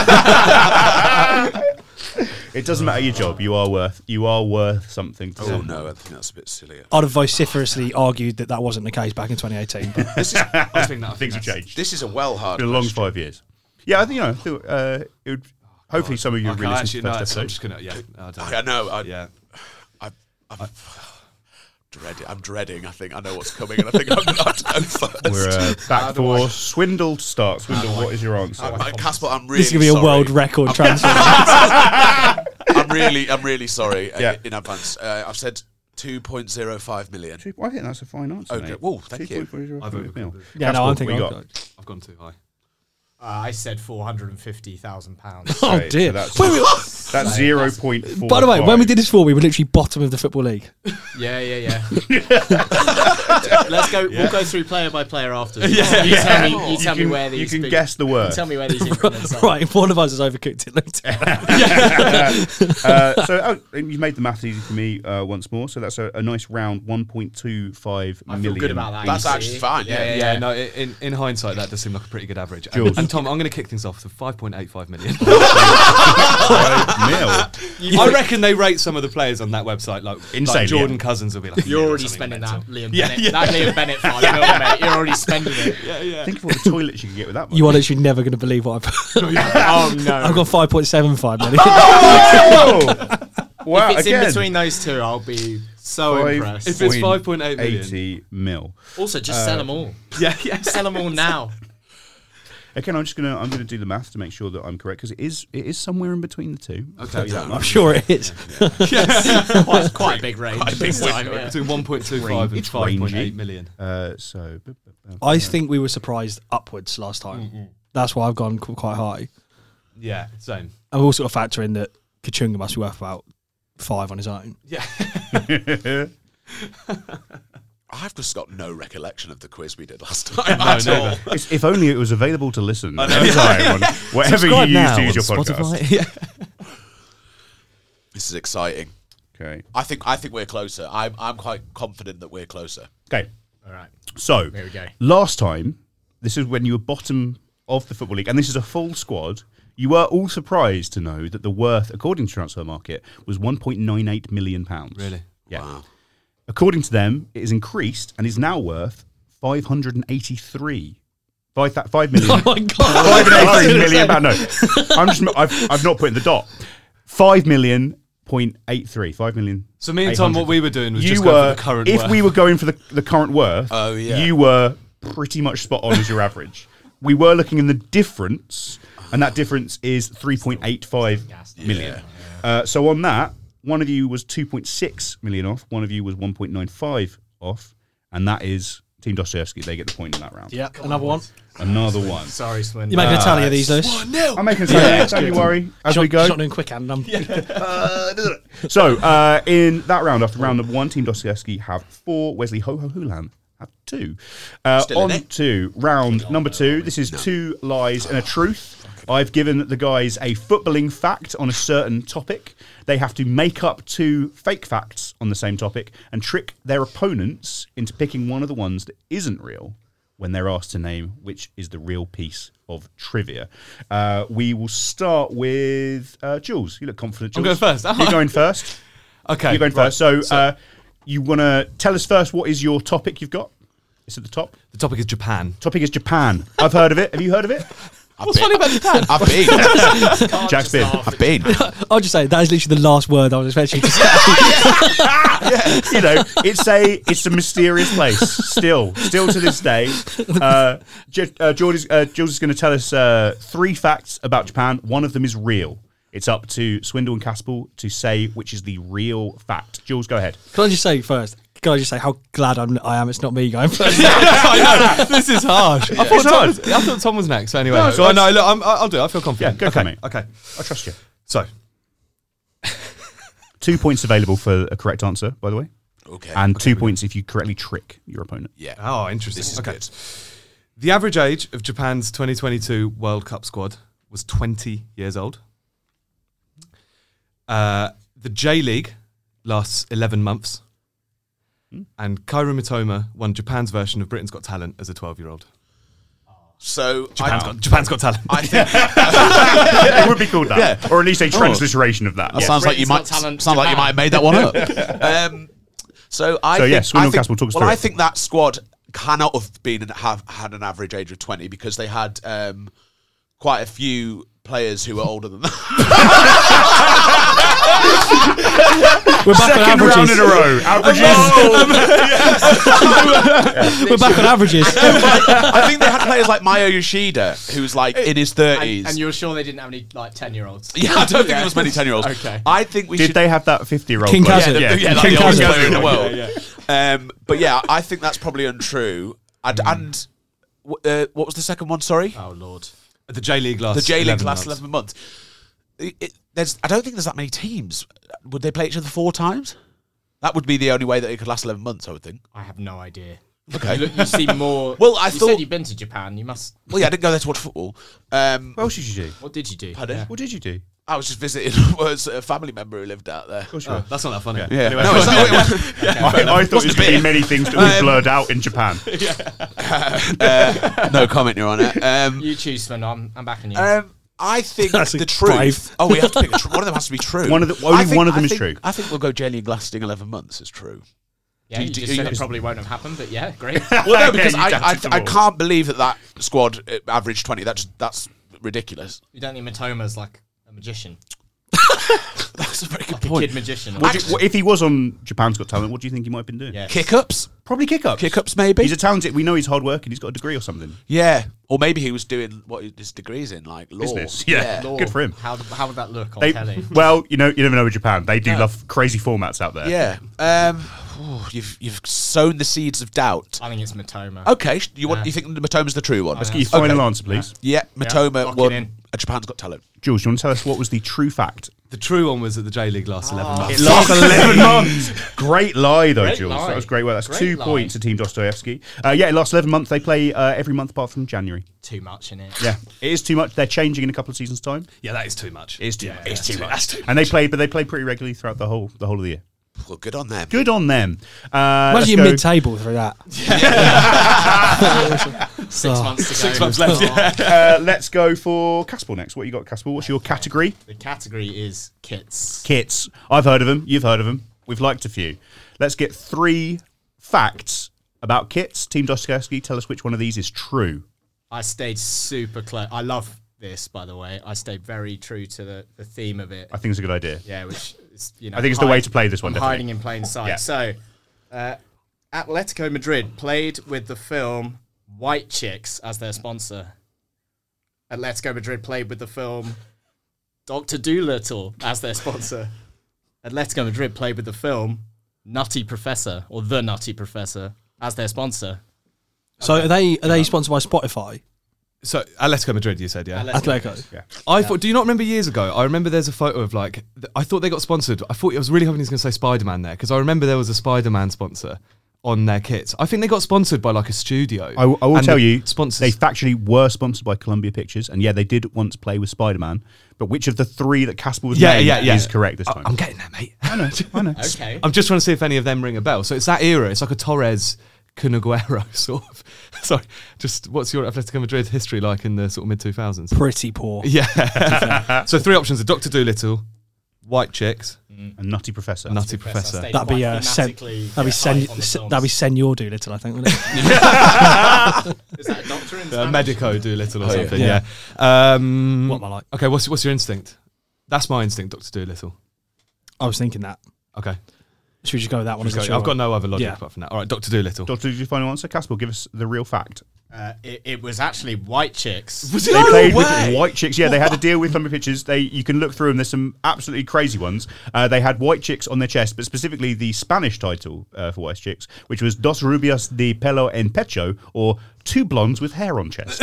Speaker 1: it doesn't matter your job. You are worth something. To
Speaker 4: Oh
Speaker 1: someone.
Speaker 4: no, I think that's a bit silly.
Speaker 3: I'd have vociferously argued that wasn't the case back in 2018. But
Speaker 2: I think that
Speaker 1: Things have changed.
Speaker 4: This is a hard
Speaker 1: It's been a long
Speaker 4: question.
Speaker 1: 5 years. Yeah, I think it would. Hopefully, some of you
Speaker 2: Okay,
Speaker 1: really listen
Speaker 2: actually,
Speaker 1: to the
Speaker 2: no,
Speaker 1: first
Speaker 2: I'm
Speaker 1: episode.
Speaker 2: just gonna. Yeah, I don't
Speaker 4: I know.
Speaker 2: Yeah.
Speaker 4: I'm dreading. I think I know what's coming, and I think I'm going to first.
Speaker 1: We're back for Swindle to start. Swindle, what is your answer?
Speaker 4: Casper, I'm really
Speaker 3: this is going to be
Speaker 4: sorry.
Speaker 3: a world record transfer.
Speaker 4: I'm really sorry
Speaker 1: Yeah.
Speaker 4: in advance. I've said 2.05 million.
Speaker 1: I think that's a fine answer.
Speaker 4: Okay.
Speaker 1: mate.
Speaker 4: Whoa, thank you.
Speaker 1: 2.05
Speaker 2: I voted
Speaker 1: mil.
Speaker 2: for it.
Speaker 3: Yeah, no,
Speaker 1: Casper,
Speaker 3: I'm
Speaker 1: what
Speaker 3: thinking
Speaker 1: you
Speaker 3: I've
Speaker 1: got?
Speaker 2: I've gone too high.
Speaker 5: I said £450,000.
Speaker 3: Oh
Speaker 1: Right,
Speaker 3: dear.
Speaker 1: so that's 0.4.
Speaker 3: By the way, when we did this we were literally bottom of the Football League.
Speaker 5: Yeah. Let's go. We'll go through player by player after.
Speaker 2: Yeah.
Speaker 5: You tell me where
Speaker 1: you
Speaker 5: these.
Speaker 1: can
Speaker 5: big-
Speaker 1: guess the
Speaker 5: You
Speaker 1: word.
Speaker 5: tell me where these increments are.
Speaker 3: Right, if one of us has overcooked it.
Speaker 1: And you made the maths easy for me once more. So that's a nice round 1.25
Speaker 5: I
Speaker 1: million.
Speaker 5: feel good about that.
Speaker 4: That's
Speaker 5: you
Speaker 4: actually
Speaker 5: see.
Speaker 4: fine, yeah.
Speaker 2: Yeah, no. In hindsight, that does seem like a pretty good average.
Speaker 1: Jules.
Speaker 2: And Tom, I'm going to kick things off to 5.85 million.
Speaker 1: Mil.
Speaker 2: I reckon they rate some of the players on that website like
Speaker 1: Insane,
Speaker 2: Jordan
Speaker 1: yeah.
Speaker 2: Cousins will be like.
Speaker 5: You're
Speaker 2: yeah,
Speaker 5: already
Speaker 2: something
Speaker 5: spending
Speaker 2: mental.
Speaker 5: that Liam
Speaker 2: Yeah,
Speaker 5: Bennett.
Speaker 2: yeah.
Speaker 5: That Liam Bennett 5 mil, mate. You're already spending it.
Speaker 2: Yeah.
Speaker 1: Think of all the toilets you can get with that money.
Speaker 3: You are literally never going to believe what I've
Speaker 5: Oh no.
Speaker 3: I've got 5.75 million.
Speaker 1: Wow,
Speaker 5: if it's
Speaker 1: again.
Speaker 5: in between those two, I'll be so impressed.
Speaker 2: If it's 5.8 million.
Speaker 1: 80 mil.
Speaker 5: Also, just sell them all.
Speaker 2: Yeah.
Speaker 5: Sell them all now.
Speaker 1: Again, I'm gonna do the math to make sure that I'm correct because it is somewhere in between the two. I'll tell you that
Speaker 3: I'm
Speaker 1: much.
Speaker 3: sure it is.
Speaker 5: Quite a big range. This time, yeah.
Speaker 2: Between 1.25 and
Speaker 1: It's
Speaker 2: 5.8
Speaker 1: rangy.
Speaker 2: million.
Speaker 1: So
Speaker 3: I think we were surprised upwards last time. That's why I've gone quite high.
Speaker 2: Yeah, same.
Speaker 3: I've also got to factor in that Kachunga must be worth about 5 on his own.
Speaker 2: Yeah.
Speaker 4: I've just got no recollection of the quiz we did last time at all.
Speaker 1: If only it was available to listen anytime on whatever you use to use your podcast.
Speaker 2: Yeah.
Speaker 4: This is exciting.
Speaker 1: Okay.
Speaker 4: I think we're closer. I'm quite confident that we're closer.
Speaker 1: Okay.
Speaker 5: All right.
Speaker 1: So,
Speaker 5: Here we go.
Speaker 1: last time, this is when you were bottom of the Football League, and this is a full squad. You were all surprised to know that the worth, according to Transfer Market, was £1.98 million.
Speaker 2: Really?
Speaker 1: Yeah.
Speaker 4: Wow.
Speaker 1: According to them, it is increased and is now worth 583. 5 million.
Speaker 3: Oh my god!
Speaker 1: 583 million pound. No, I've not put in the dot. 5,000,083. 5 million.
Speaker 2: So me and Tom,
Speaker 1: 800.
Speaker 2: what we were doing was
Speaker 1: You
Speaker 2: just
Speaker 1: were,
Speaker 2: going for the current
Speaker 1: if
Speaker 2: worth.
Speaker 1: we were going for the current worth,
Speaker 4: Oh, yeah.
Speaker 1: you were pretty much spot on as your average. We were looking in the difference, and that difference is 3.85 million. So on that, one of you was 2.6 million off, one of you was 1.95 off, and that is Team Dostoevsky. They get the point in that round.
Speaker 3: Yeah, another one.
Speaker 1: Another one.
Speaker 5: Sorry, Swindon.
Speaker 3: You're making a tally of these, Lewis.
Speaker 1: I'm making a tally. Don't you worry. As we go.
Speaker 3: She's not doing quick hand.
Speaker 1: So, in that round, after round number 1, Team Dostoevsky have 4, Wesley Ho-Ho-Hulan have 2.
Speaker 4: Still in
Speaker 1: On
Speaker 4: it?
Speaker 1: to round number 2. This is 2 lies and a truth. I've given the guys a footballing fact on a certain topic. They have to make up 2 fake facts on the same topic and trick their opponents into picking one of the ones that isn't real when they're asked to name which is the real piece of trivia. We will start with Jules. You look confident, Jules.
Speaker 2: I'm going first, am
Speaker 1: You're
Speaker 2: I?
Speaker 1: going first.
Speaker 2: Okay.
Speaker 1: You're going
Speaker 2: right.
Speaker 1: first. So you want to tell us first what is your topic you've got? It's at the top.
Speaker 2: The topic is Japan.
Speaker 1: Topic is Japan. I've heard of it. Have you heard of it?
Speaker 2: What's funny about Japan?
Speaker 4: I've been.
Speaker 1: Jack's been.
Speaker 4: I've been.
Speaker 3: I'll just say that is literally the last word I was expecting to say.
Speaker 1: You know, it's a mysterious place. Still to this day. Jules is going to tell us 3 facts about Japan. One of them is real. It's up to Swindle and Caspel to say which is the real fact. Jules, go ahead.
Speaker 3: Can I just say first? Can I just say how glad I am it's not me going first?
Speaker 2: I know. This is harsh. I thought Tom was next. So anyway,
Speaker 1: No,
Speaker 2: so no, look, I'll do it. I feel confident.
Speaker 1: Yeah, go for
Speaker 2: okay.
Speaker 1: it, mate.
Speaker 2: Okay.
Speaker 1: I trust you.
Speaker 2: So
Speaker 1: 2 points available for a correct answer, by the way.
Speaker 4: Okay.
Speaker 1: And 2 points if you correctly trick your opponent.
Speaker 4: Yeah.
Speaker 2: Oh, interesting.
Speaker 4: This is
Speaker 2: okay.
Speaker 4: good.
Speaker 2: The average age of Japan's 2022 World Cup squad was 20 years old. The J League lasts 11 months. And Kaoru Mitoma won Japan's version of Britain's Got Talent as a 12-year-old.
Speaker 4: So
Speaker 2: Japan's Got Talent.
Speaker 4: I think
Speaker 1: It would be called that.
Speaker 4: Yeah.
Speaker 1: Or at least a transliteration of that.
Speaker 6: That
Speaker 1: Yeah.
Speaker 6: sounds like you
Speaker 5: Britain's
Speaker 6: might
Speaker 5: Got Talent,
Speaker 6: sound like you
Speaker 5: Japan.
Speaker 6: might have made that one up.
Speaker 4: So I
Speaker 1: So,
Speaker 4: think,
Speaker 1: yeah, Swindle
Speaker 4: I think,
Speaker 1: Caspel, talk us
Speaker 4: well,
Speaker 1: through
Speaker 4: I
Speaker 1: it.
Speaker 4: think that squad cannot have had an average age of 20 because they had quite a few players who were older than that.
Speaker 3: We're back on
Speaker 1: Second round in a
Speaker 3: averages.
Speaker 1: row. Averages.
Speaker 3: We're back on averages.
Speaker 4: I think they had players like Mayo Yoshida, who's like in his 30s.
Speaker 5: And you're sure they didn't have any like 10-year-olds?
Speaker 4: yeah, I don't think there was many 10-year-olds.
Speaker 5: Okay.
Speaker 4: I think we
Speaker 1: Did
Speaker 4: should.
Speaker 1: they have that 50-year-old?
Speaker 3: King
Speaker 1: player?
Speaker 3: Kazan.
Speaker 4: Yeah, like
Speaker 3: King
Speaker 4: the oldest
Speaker 3: Kazan.
Speaker 4: player in the world.
Speaker 5: Yeah.
Speaker 4: But yeah, I think that's probably untrue. And what was the second one? Sorry,
Speaker 5: Oh Lord.
Speaker 2: The J League lasts
Speaker 4: the J League
Speaker 2: 11
Speaker 4: lasts
Speaker 2: months.
Speaker 4: 11 months. I don't think there's that many teams. Would they play each other 4 times? That would be the only way that it could last 11 months, I would think.
Speaker 5: I have no idea.
Speaker 4: Okay.
Speaker 5: You seem more.
Speaker 4: Well, I
Speaker 5: you
Speaker 4: thought-
Speaker 5: said you've been to Japan. You must.
Speaker 4: Well, yeah, I didn't go there to watch football.
Speaker 1: What else did you do?
Speaker 5: What did you do?
Speaker 4: Pardon?
Speaker 1: What did you do?
Speaker 4: I was just visiting a family member who lived out there.
Speaker 1: Of course you were.
Speaker 2: That's not that funny.
Speaker 4: Yeah.
Speaker 1: Anyway,
Speaker 4: No, is that what it was?
Speaker 1: I thought there could be many things that were blurred out in Japan.
Speaker 4: No comment, Your Honour.
Speaker 5: You choose, Sven. I'm backing you.
Speaker 4: I think
Speaker 3: That's
Speaker 4: the
Speaker 3: a
Speaker 4: truth.
Speaker 3: brave.
Speaker 4: Oh, we have to pick a one of them has to be true.
Speaker 1: One of the-
Speaker 4: I
Speaker 1: only one of them is true.
Speaker 4: I think we'll go J League lasting 11 months is true.
Speaker 5: yeah, you just said it probably won't have happened, but yeah, great.
Speaker 4: Well, no, because
Speaker 1: You danced it
Speaker 4: I
Speaker 1: all.
Speaker 4: can't believe that squad averaged 20. That's ridiculous.
Speaker 5: You don't think Matoma's like a magician,
Speaker 4: That's a very good
Speaker 5: like a
Speaker 4: point.
Speaker 5: kid magician.
Speaker 1: If he was on Japan's Got Talent, what do you think he might have been doing?
Speaker 5: Yeah.
Speaker 4: Kick ups,
Speaker 1: Probably kick-ups.
Speaker 4: maybe.
Speaker 1: He's a talented. We know he's hard working. He's got a degree or something.
Speaker 4: Yeah, or maybe he was doing what his degrees in, like law.
Speaker 1: Business. Yeah.
Speaker 5: Law.
Speaker 1: Good for him.
Speaker 5: How would that look on
Speaker 1: They,
Speaker 5: telly?
Speaker 1: well, you never know with Japan. They do love crazy formats out there.
Speaker 4: Yeah. You've sown the seeds of doubt.
Speaker 5: I think it's Matoma.
Speaker 4: Okay, you think Matoma's the true one?
Speaker 1: Let's get your final
Speaker 4: Okay.
Speaker 1: answer, please.
Speaker 4: Yeah, Matoma
Speaker 5: lock it
Speaker 4: won.
Speaker 5: in.
Speaker 4: Japan's Got Talent.
Speaker 1: Jules, do you want to tell us what was the true fact?
Speaker 2: The true one was that the J League lasts 11 months.
Speaker 1: It lasts 11 months. Great lie, though,
Speaker 5: Great
Speaker 1: Jules.
Speaker 5: lie.
Speaker 1: That was great. Well, that's
Speaker 5: Great
Speaker 1: 2
Speaker 5: lie.
Speaker 1: points to Team Dostoevsky. Yeah, it lasts 11 months. They play every month apart from January.
Speaker 5: Too much in it.
Speaker 1: Yeah, it is too much. They're changing in a couple of seasons' time.
Speaker 2: Yeah, that is too much.
Speaker 1: It's too much.
Speaker 2: It's too much. That's too much.
Speaker 1: And they play pretty regularly throughout the whole of the year.
Speaker 4: Well, good on them.
Speaker 1: Good on them.
Speaker 3: Imagine
Speaker 1: Let's
Speaker 3: you're
Speaker 1: go-
Speaker 3: mid-table through that.
Speaker 5: 6 months to go.
Speaker 2: 6 months left, yeah.
Speaker 1: Let's go for Caspel next. What you got, Caspel? What's your category?
Speaker 5: The category is kits.
Speaker 1: Kits. I've heard of them. You've heard of them. We've liked a few. Let's get 3 facts about kits. Team Dostoevsky, tell us which one of these is true.
Speaker 5: I stayed super close. I love this, by the way. I stayed very true to the theme of it.
Speaker 1: I think it's a good idea.
Speaker 5: Yeah, which is,
Speaker 1: I think it's the way to play this one,
Speaker 5: I'm
Speaker 1: definitely.
Speaker 5: hiding in plain sight.
Speaker 1: Yeah.
Speaker 5: So, Atletico Madrid played with the film White Chicks as their sponsor. Atletico Madrid played with the film Dr. Dolittle as their sponsor. Atletico Madrid played with the film Nutty Professor or The Nutty Professor as their sponsor.
Speaker 3: So are they sponsored by Spotify?
Speaker 2: So, Atletico Madrid, you said, yeah?
Speaker 3: Atletico.
Speaker 2: I thought, do you not remember years ago? I remember there's a photo of I thought they got sponsored. I was really hoping he was going to say Spider-Man there because I remember there was a Spider-Man sponsor on their kits. I think they got sponsored by a studio.
Speaker 1: I will
Speaker 2: And
Speaker 1: tell
Speaker 2: the
Speaker 1: you,
Speaker 2: sponsors.
Speaker 1: they factually were sponsored by Columbia Pictures, and yeah, they did once play with Spider-Man. But which of the 3 that Caspel was named is correct this time?
Speaker 2: I'm getting there, mate.
Speaker 1: I know.
Speaker 5: Okay.
Speaker 2: I'm just trying to see if any of them ring a bell. So it's that era. It's like a Torres, Cunaguero sort of. Sorry, just what's your Atletico Madrid history like in the sort of mid-2000s?
Speaker 3: Pretty poor.
Speaker 2: Yeah. So 3 options are Dr. Dolittle, White Chicks,
Speaker 1: A Nutty Professor.
Speaker 2: Nutty Professor.
Speaker 5: Stayed
Speaker 3: That'd be
Speaker 5: quite thematically
Speaker 3: that'd be
Speaker 5: height on the
Speaker 3: Senor Doolittle, I think, wouldn't it?
Speaker 5: films. Is that a doctor in Spanish?
Speaker 2: Medico Dolittle or something,
Speaker 3: yeah.
Speaker 2: yeah.
Speaker 3: What am I like?
Speaker 2: Okay, what's your instinct? That's my instinct, Dr. Dolittle.
Speaker 3: I was thinking that.
Speaker 2: Okay.
Speaker 3: Should we just go with that one?
Speaker 2: I've got no other logic
Speaker 3: Yeah.
Speaker 2: apart from that. All right, Dr. Dolittle.
Speaker 1: Doctor, did you final answer? Caspel, give us the real fact.
Speaker 5: It was actually White Chicks.
Speaker 1: They played with White Chicks. Yeah, they had a deal with Columbia Pictures. You can look through them. There's some absolutely crazy ones. They had White Chicks on their chest, but specifically the Spanish title for White Chicks, which was Dos Rubias de Pelo en Pecho, or 2 blondes with hair on chest.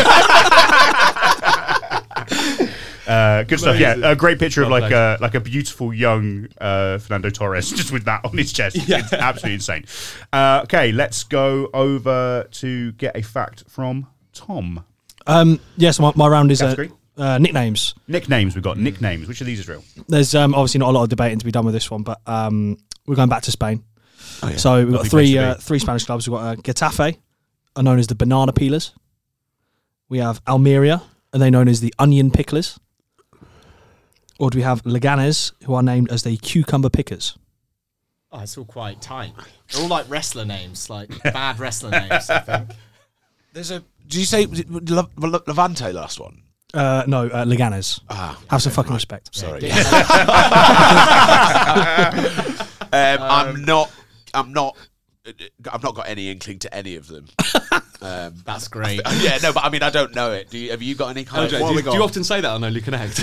Speaker 1: Good stuff. Yeah, a great picture of like a beautiful young Fernando Torres just with that on his chest. It's absolutely insane. Okay, let's go over to get a fact from Tom.
Speaker 3: Yes, my round is
Speaker 1: Category?
Speaker 3: nicknames.
Speaker 1: Nicknames. We've got nicknames. Which of these is real?
Speaker 3: There's obviously not a lot of debating to be done with this one, but we're going back to Spain.
Speaker 4: Oh, yeah.
Speaker 3: So we've got
Speaker 1: Lovely place to be.
Speaker 3: three Spanish clubs. We've got Getafe, are known as the Banana Peelers. We have Almeria, are they known as the Onion Picklers? Or do we have Leganes, who are named as the Cucumber Pickers?
Speaker 5: Oh, it's all quite tight. They're all like wrestler names, like bad wrestler names, I think.
Speaker 4: Did you say Levante last one?
Speaker 3: No, Leganes. Have some fucking respect.
Speaker 4: Sorry. I've not got any inkling to any of them.
Speaker 5: That's great.
Speaker 4: Yeah, no, but I mean, I don't know it. Have you got any kind
Speaker 2: OJ,
Speaker 4: of...
Speaker 2: do you often say that on Only Connect?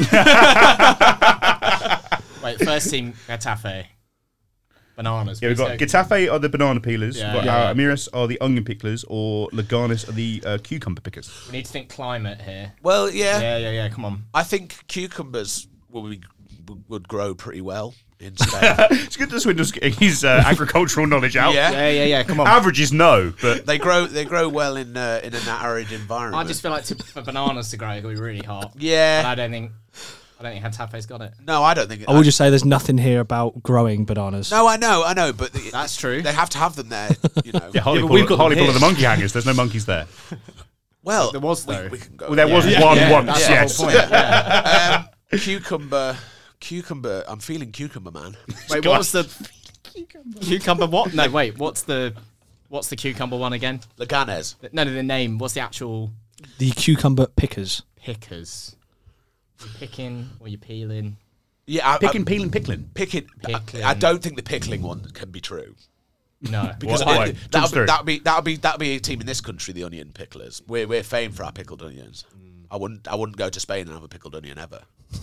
Speaker 5: Wait, first team Getafe. Bananas.
Speaker 1: Yeah, we've got Getafe are the banana peelers.
Speaker 5: Yeah,
Speaker 1: we've got
Speaker 5: yeah.
Speaker 1: Almeria are the onion picklers, or Leganes are the cucumber pickers.
Speaker 5: We need to think climate here.
Speaker 4: Well, yeah.
Speaker 5: Yeah, come on.
Speaker 4: I think cucumbers would grow pretty well in Spain.
Speaker 1: It's good that Swindle's getting his agricultural knowledge out.
Speaker 4: Yeah.
Speaker 5: Yeah, come on.
Speaker 1: Average is no, but
Speaker 4: They grow well in an arid environment.
Speaker 5: I just feel like for bananas to grow, it's going to be really hot.
Speaker 4: Yeah.
Speaker 5: And I don't think Getafe's got it.
Speaker 4: No, I don't think.
Speaker 3: I will just say there's nothing here about growing bananas.
Speaker 4: No, I know, but
Speaker 5: That's true.
Speaker 4: They have to have them there, you know.
Speaker 1: yeah, Harley
Speaker 2: but we've got them
Speaker 1: Pool
Speaker 2: here.
Speaker 1: are the monkey hangers. There's no monkeys there.
Speaker 4: Well,
Speaker 5: There was, though.
Speaker 4: We can go.
Speaker 1: Well, there was
Speaker 5: Yeah,
Speaker 1: one
Speaker 5: yeah,
Speaker 1: once.
Speaker 5: that's
Speaker 1: Yes.
Speaker 5: the whole point. Yeah.
Speaker 4: Cucumber. I'm feeling cucumber, man.
Speaker 5: Wait, what was the cucumber? What? No, wait. What's the cucumber one again?
Speaker 4: Leganes.
Speaker 5: No, the name. What's the actual
Speaker 3: The Cucumber Pickers.
Speaker 5: pickers? You picking or you peeling?
Speaker 4: Yeah,
Speaker 1: Picking, peeling, pickling.
Speaker 4: Pickling.
Speaker 5: Pickling.
Speaker 4: I don't think the pickling one can be true.
Speaker 5: No,
Speaker 4: Because
Speaker 1: Why? Talk us through.
Speaker 4: that'll be a team in this country, the onion picklers. We're famed for our pickled onions. I wouldn't go to Spain and have a pickled onion ever.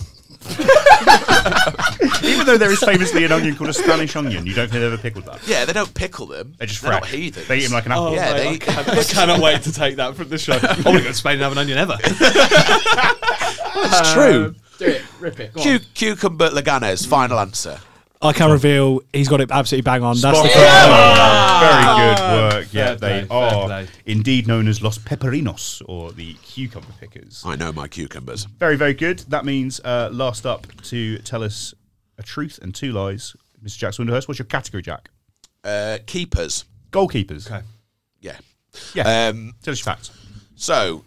Speaker 1: Even though there is famously an onion called a Spanish onion, you don't think they've ever pickled that.
Speaker 4: Yeah, they don't pickle them.
Speaker 1: They're just
Speaker 4: They're
Speaker 1: fresh.
Speaker 4: not heathens.
Speaker 1: They eat them like an apple.
Speaker 4: yeah, they
Speaker 2: I cannot wait to take that from the show. I want to go to Spain and have an onion ever.
Speaker 4: It's true.
Speaker 5: Do it. Rip it. Go on.
Speaker 4: Cucumber Leganes, final answer.
Speaker 3: I can reveal he's got it absolutely bang on. That's the
Speaker 1: Very good work. Yeah,
Speaker 2: Fair
Speaker 1: they
Speaker 2: play, fair
Speaker 1: are
Speaker 2: play.
Speaker 1: indeed known as Los Peperinos, or the cucumber pickers.
Speaker 4: I know my cucumbers.
Speaker 1: Very, very good. That means last up to tell us a truth and two lies, Mr. Jack Swindlehurst. What's your category, Jack?
Speaker 4: Keepers.
Speaker 1: Goalkeepers.
Speaker 2: Okay.
Speaker 4: Yeah.
Speaker 1: Yeah. Tell us your facts.
Speaker 4: So,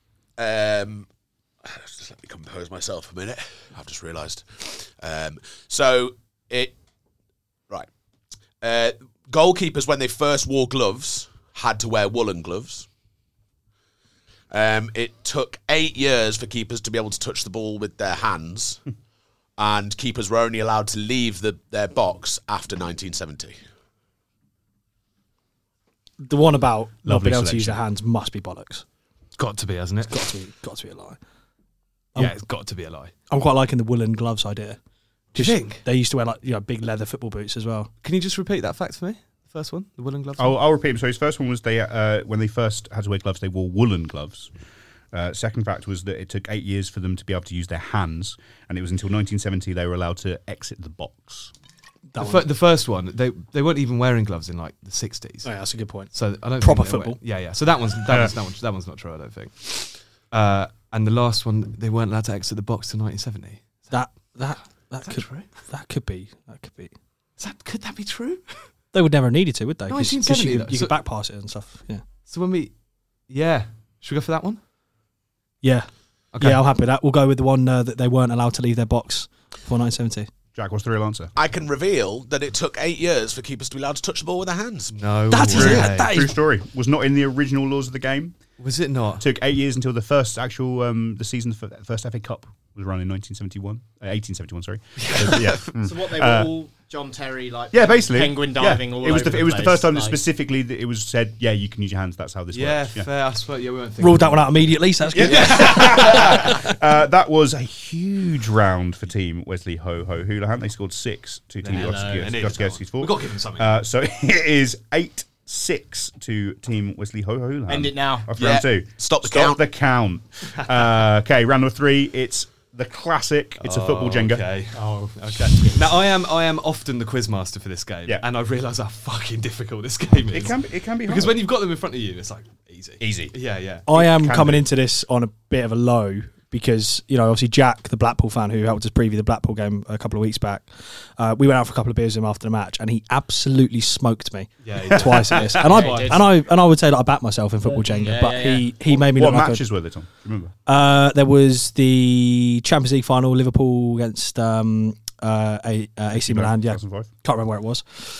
Speaker 4: just let me compose myself a minute. I've just realised. Goalkeepers, when they first wore gloves, had to wear woolen gloves. It took 8 years for keepers to be able to touch the ball with their hands, and keepers were only allowed to leave their box after 1970.
Speaker 3: The one about not
Speaker 1: Lovely
Speaker 3: being able to use
Speaker 1: selection.
Speaker 3: their hands must be bollocks.
Speaker 2: It's got to be, hasn't it?
Speaker 3: Got to be a lie.
Speaker 2: Yeah, it's got to be a lie.
Speaker 3: I'm quite liking the woolen gloves idea.
Speaker 2: Do you think?
Speaker 3: They used to wear big leather football boots as well.
Speaker 2: Can you just repeat that fact for me? The first one, the woolen gloves.
Speaker 1: I'll repeat them. So his first one was they when they first had to wear gloves, they wore woolen gloves. Second fact was that it took 8 years for them to be able to use their hands, and it was until 1970 they were allowed to exit the box.
Speaker 2: The first one, they weren't even wearing gloves in like the 60s.
Speaker 3: Oh, yeah, that's a good point.
Speaker 2: So I don't
Speaker 3: Proper
Speaker 2: think they
Speaker 3: football.
Speaker 2: were- Yeah. So that one's not true. I don't think. And the last one, they weren't allowed to exit the box till 1970.
Speaker 3: That
Speaker 2: Is
Speaker 3: could
Speaker 2: true?
Speaker 3: that could be.
Speaker 2: Could that be true?
Speaker 3: They would never have needed to, would they? 'Cause
Speaker 2: 1970
Speaker 3: you
Speaker 2: though.
Speaker 3: could
Speaker 2: So-
Speaker 3: back pass it and stuff. Yeah.
Speaker 2: So when we, should we go for that one?
Speaker 3: Yeah.
Speaker 2: Okay.
Speaker 3: Yeah, I'm happy with that. We'll go with the one that they weren't allowed to leave their box for 1970.
Speaker 1: Jack, what's the real answer?
Speaker 4: I can reveal that it took 8 years for keepers to be allowed to touch the ball with their hands.
Speaker 2: No,
Speaker 3: That is
Speaker 2: way.
Speaker 3: it. That
Speaker 1: True
Speaker 3: is
Speaker 1: story. Was not in the original laws of the game.
Speaker 2: Was it not?
Speaker 1: Took 8 years until the first actual the season, the first FA Cup was run in 1871. Sorry. So, yeah.
Speaker 5: So what they were all John Terry
Speaker 1: Yeah, basically.
Speaker 5: penguin diving all
Speaker 1: It was
Speaker 5: over
Speaker 1: the
Speaker 5: place,
Speaker 1: first time that
Speaker 5: like-
Speaker 1: specifically that it was said, yeah, you can use your hands. That's how this
Speaker 2: Yeah,
Speaker 1: works.
Speaker 2: fair. I suppose. Yeah, we weren't thinking.
Speaker 3: ruled that one out immediately. So that's good.
Speaker 1: That was a huge round for Team Wesley Ho Ho Houlihan. They scored 6 to Team
Speaker 5: Hello.
Speaker 1: Gostowski's 4.
Speaker 2: We've got to give them something.
Speaker 1: So it is 8-6 to Team Wesley Ho Ho Houlihan.
Speaker 5: End it now.
Speaker 1: After
Speaker 4: Yeah.
Speaker 1: round 2.
Speaker 4: Stop the count.
Speaker 1: the count. Okay, round number 3. It's the classic. It's a football Jenga.
Speaker 2: Okay. Oh, okay. Now I am often the quizmaster for this game,
Speaker 1: Yeah.
Speaker 2: and I've realised how fucking difficult this game is.
Speaker 1: It can be hard.
Speaker 2: because when you've got them in front of you, it's like easy.
Speaker 1: Easy.
Speaker 2: Yeah.
Speaker 3: I am
Speaker 1: can
Speaker 3: coming
Speaker 1: be.
Speaker 3: into this on a bit of a low because, obviously Jack, the Blackpool fan who helped us preview the Blackpool game a couple of weeks back, we went out for a couple of beers with him after the match and he absolutely smoked me
Speaker 2: Yeah, he did.
Speaker 3: twice at this. And I would say that I backed myself in football Jenga,
Speaker 5: Yeah,
Speaker 3: but
Speaker 5: yeah,
Speaker 3: he made me
Speaker 1: What
Speaker 3: look like
Speaker 1: matches were they, Tom? Do you remember?
Speaker 3: there was the Champions League final, Liverpool against AC Milan. Yeah,
Speaker 1: 2005.
Speaker 3: can't remember where it was.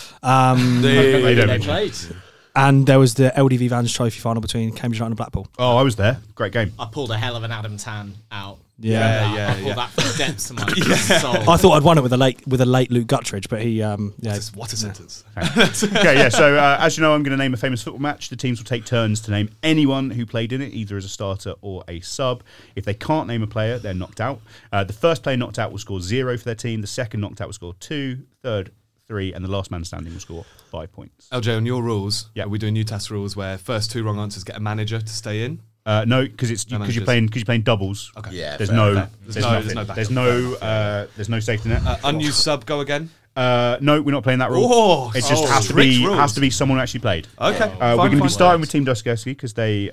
Speaker 1: They don't.
Speaker 5: They played.
Speaker 3: And there was the LDV Vans Trophy final between Cambridge United and Blackpool.
Speaker 1: Oh, I was there. Great game.
Speaker 5: I pulled a hell of an Adam Tan out.
Speaker 3: Yeah.
Speaker 2: Yeah,
Speaker 5: I pulled that from the depths of my soul.
Speaker 3: I thought I'd won it with a late Luke Guttridge, but he
Speaker 2: What a sentence.
Speaker 1: Okay, yeah. So as you know, I'm going to name a famous football match. The teams will take turns to name anyone who played in it, either as a starter or a sub. If they can't name a player, they're knocked out. The first player knocked out will score 0 for their team. The second knocked out will score 2. Third, 3, and the last man standing will score 5 points.
Speaker 2: LJ, on your rules,
Speaker 1: Yeah.
Speaker 2: are we doing Newcastle rules where first 2 wrong answers get a manager to stay in?
Speaker 1: No, because
Speaker 2: No
Speaker 1: you're
Speaker 2: managers.
Speaker 1: playing doubles.
Speaker 2: Okay.
Speaker 4: Yeah,
Speaker 1: There's
Speaker 4: fair.
Speaker 1: no,
Speaker 2: Fair.
Speaker 1: there's
Speaker 2: There's no
Speaker 1: nothing.
Speaker 2: backup.
Speaker 1: There's no safety net.
Speaker 2: Unused sub, go again.
Speaker 1: No, we're not playing that rule.
Speaker 2: Oh,
Speaker 1: it just has to
Speaker 2: strict
Speaker 1: be
Speaker 2: rules.
Speaker 1: someone who actually played.
Speaker 2: Okay.
Speaker 1: We're going to be
Speaker 2: fine.
Speaker 1: starting with Team Dostoevsky because they're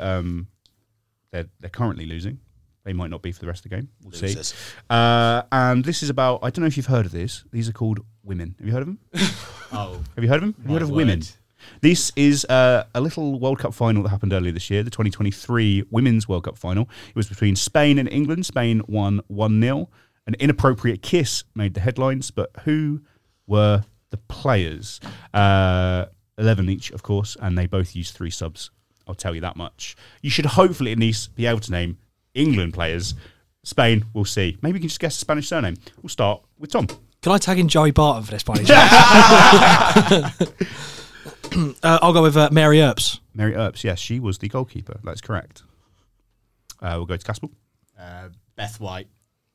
Speaker 1: currently losing. They might not be for the rest of the game. We'll
Speaker 4: Losers.
Speaker 1: see. And this is about, I don't know if you've heard of this. These are called women. Have you heard of them?
Speaker 5: Oh,
Speaker 1: Have you heard of them? Have you heard of
Speaker 5: word.
Speaker 1: women? This is a little World Cup final that happened earlier this year, the 2023 Women's World Cup final. It was between Spain and England. Spain won 1-0. An inappropriate kiss made the headlines, but who were the players? 11 each, of course, and they both used 3 subs. I'll tell you that much. You should hopefully at least be able to name England players. Spain, we'll see. Maybe you can just guess the Spanish surname. We'll start with Tom.
Speaker 3: Can I tag in Joey Barton for this, by any chance? I'll go with Mary Earps.
Speaker 1: Mary Earps, yes, she was the goalkeeper. That's correct. We'll go to Caspel.
Speaker 5: Beth White.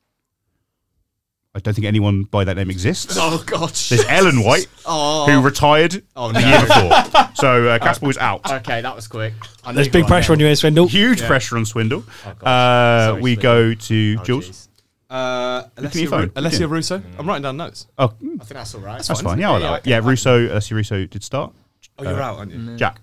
Speaker 1: I don't think anyone by that name exists.
Speaker 5: Oh gosh.
Speaker 1: There's Ellen White, who retired
Speaker 5: Oh,
Speaker 1: the
Speaker 5: no.
Speaker 1: year before. So Caspel is out.
Speaker 5: Okay, that was quick.
Speaker 3: There's big pressure on you here, Swindle.
Speaker 1: Huge pressure on Swindle.
Speaker 5: Sorry,
Speaker 1: We
Speaker 5: Swindle.
Speaker 1: go to
Speaker 5: Oh,
Speaker 1: Jules.
Speaker 5: jeez.
Speaker 1: your phone.
Speaker 2: Alessia
Speaker 1: Yeah.
Speaker 2: Russo. I'm writing down notes.
Speaker 1: Oh,
Speaker 5: I think that's all right.
Speaker 1: that's fine. Yeah, I'll allow it. Yeah, Alessia Russo did start.
Speaker 2: Oh, you're out, aren't you?
Speaker 1: Jack.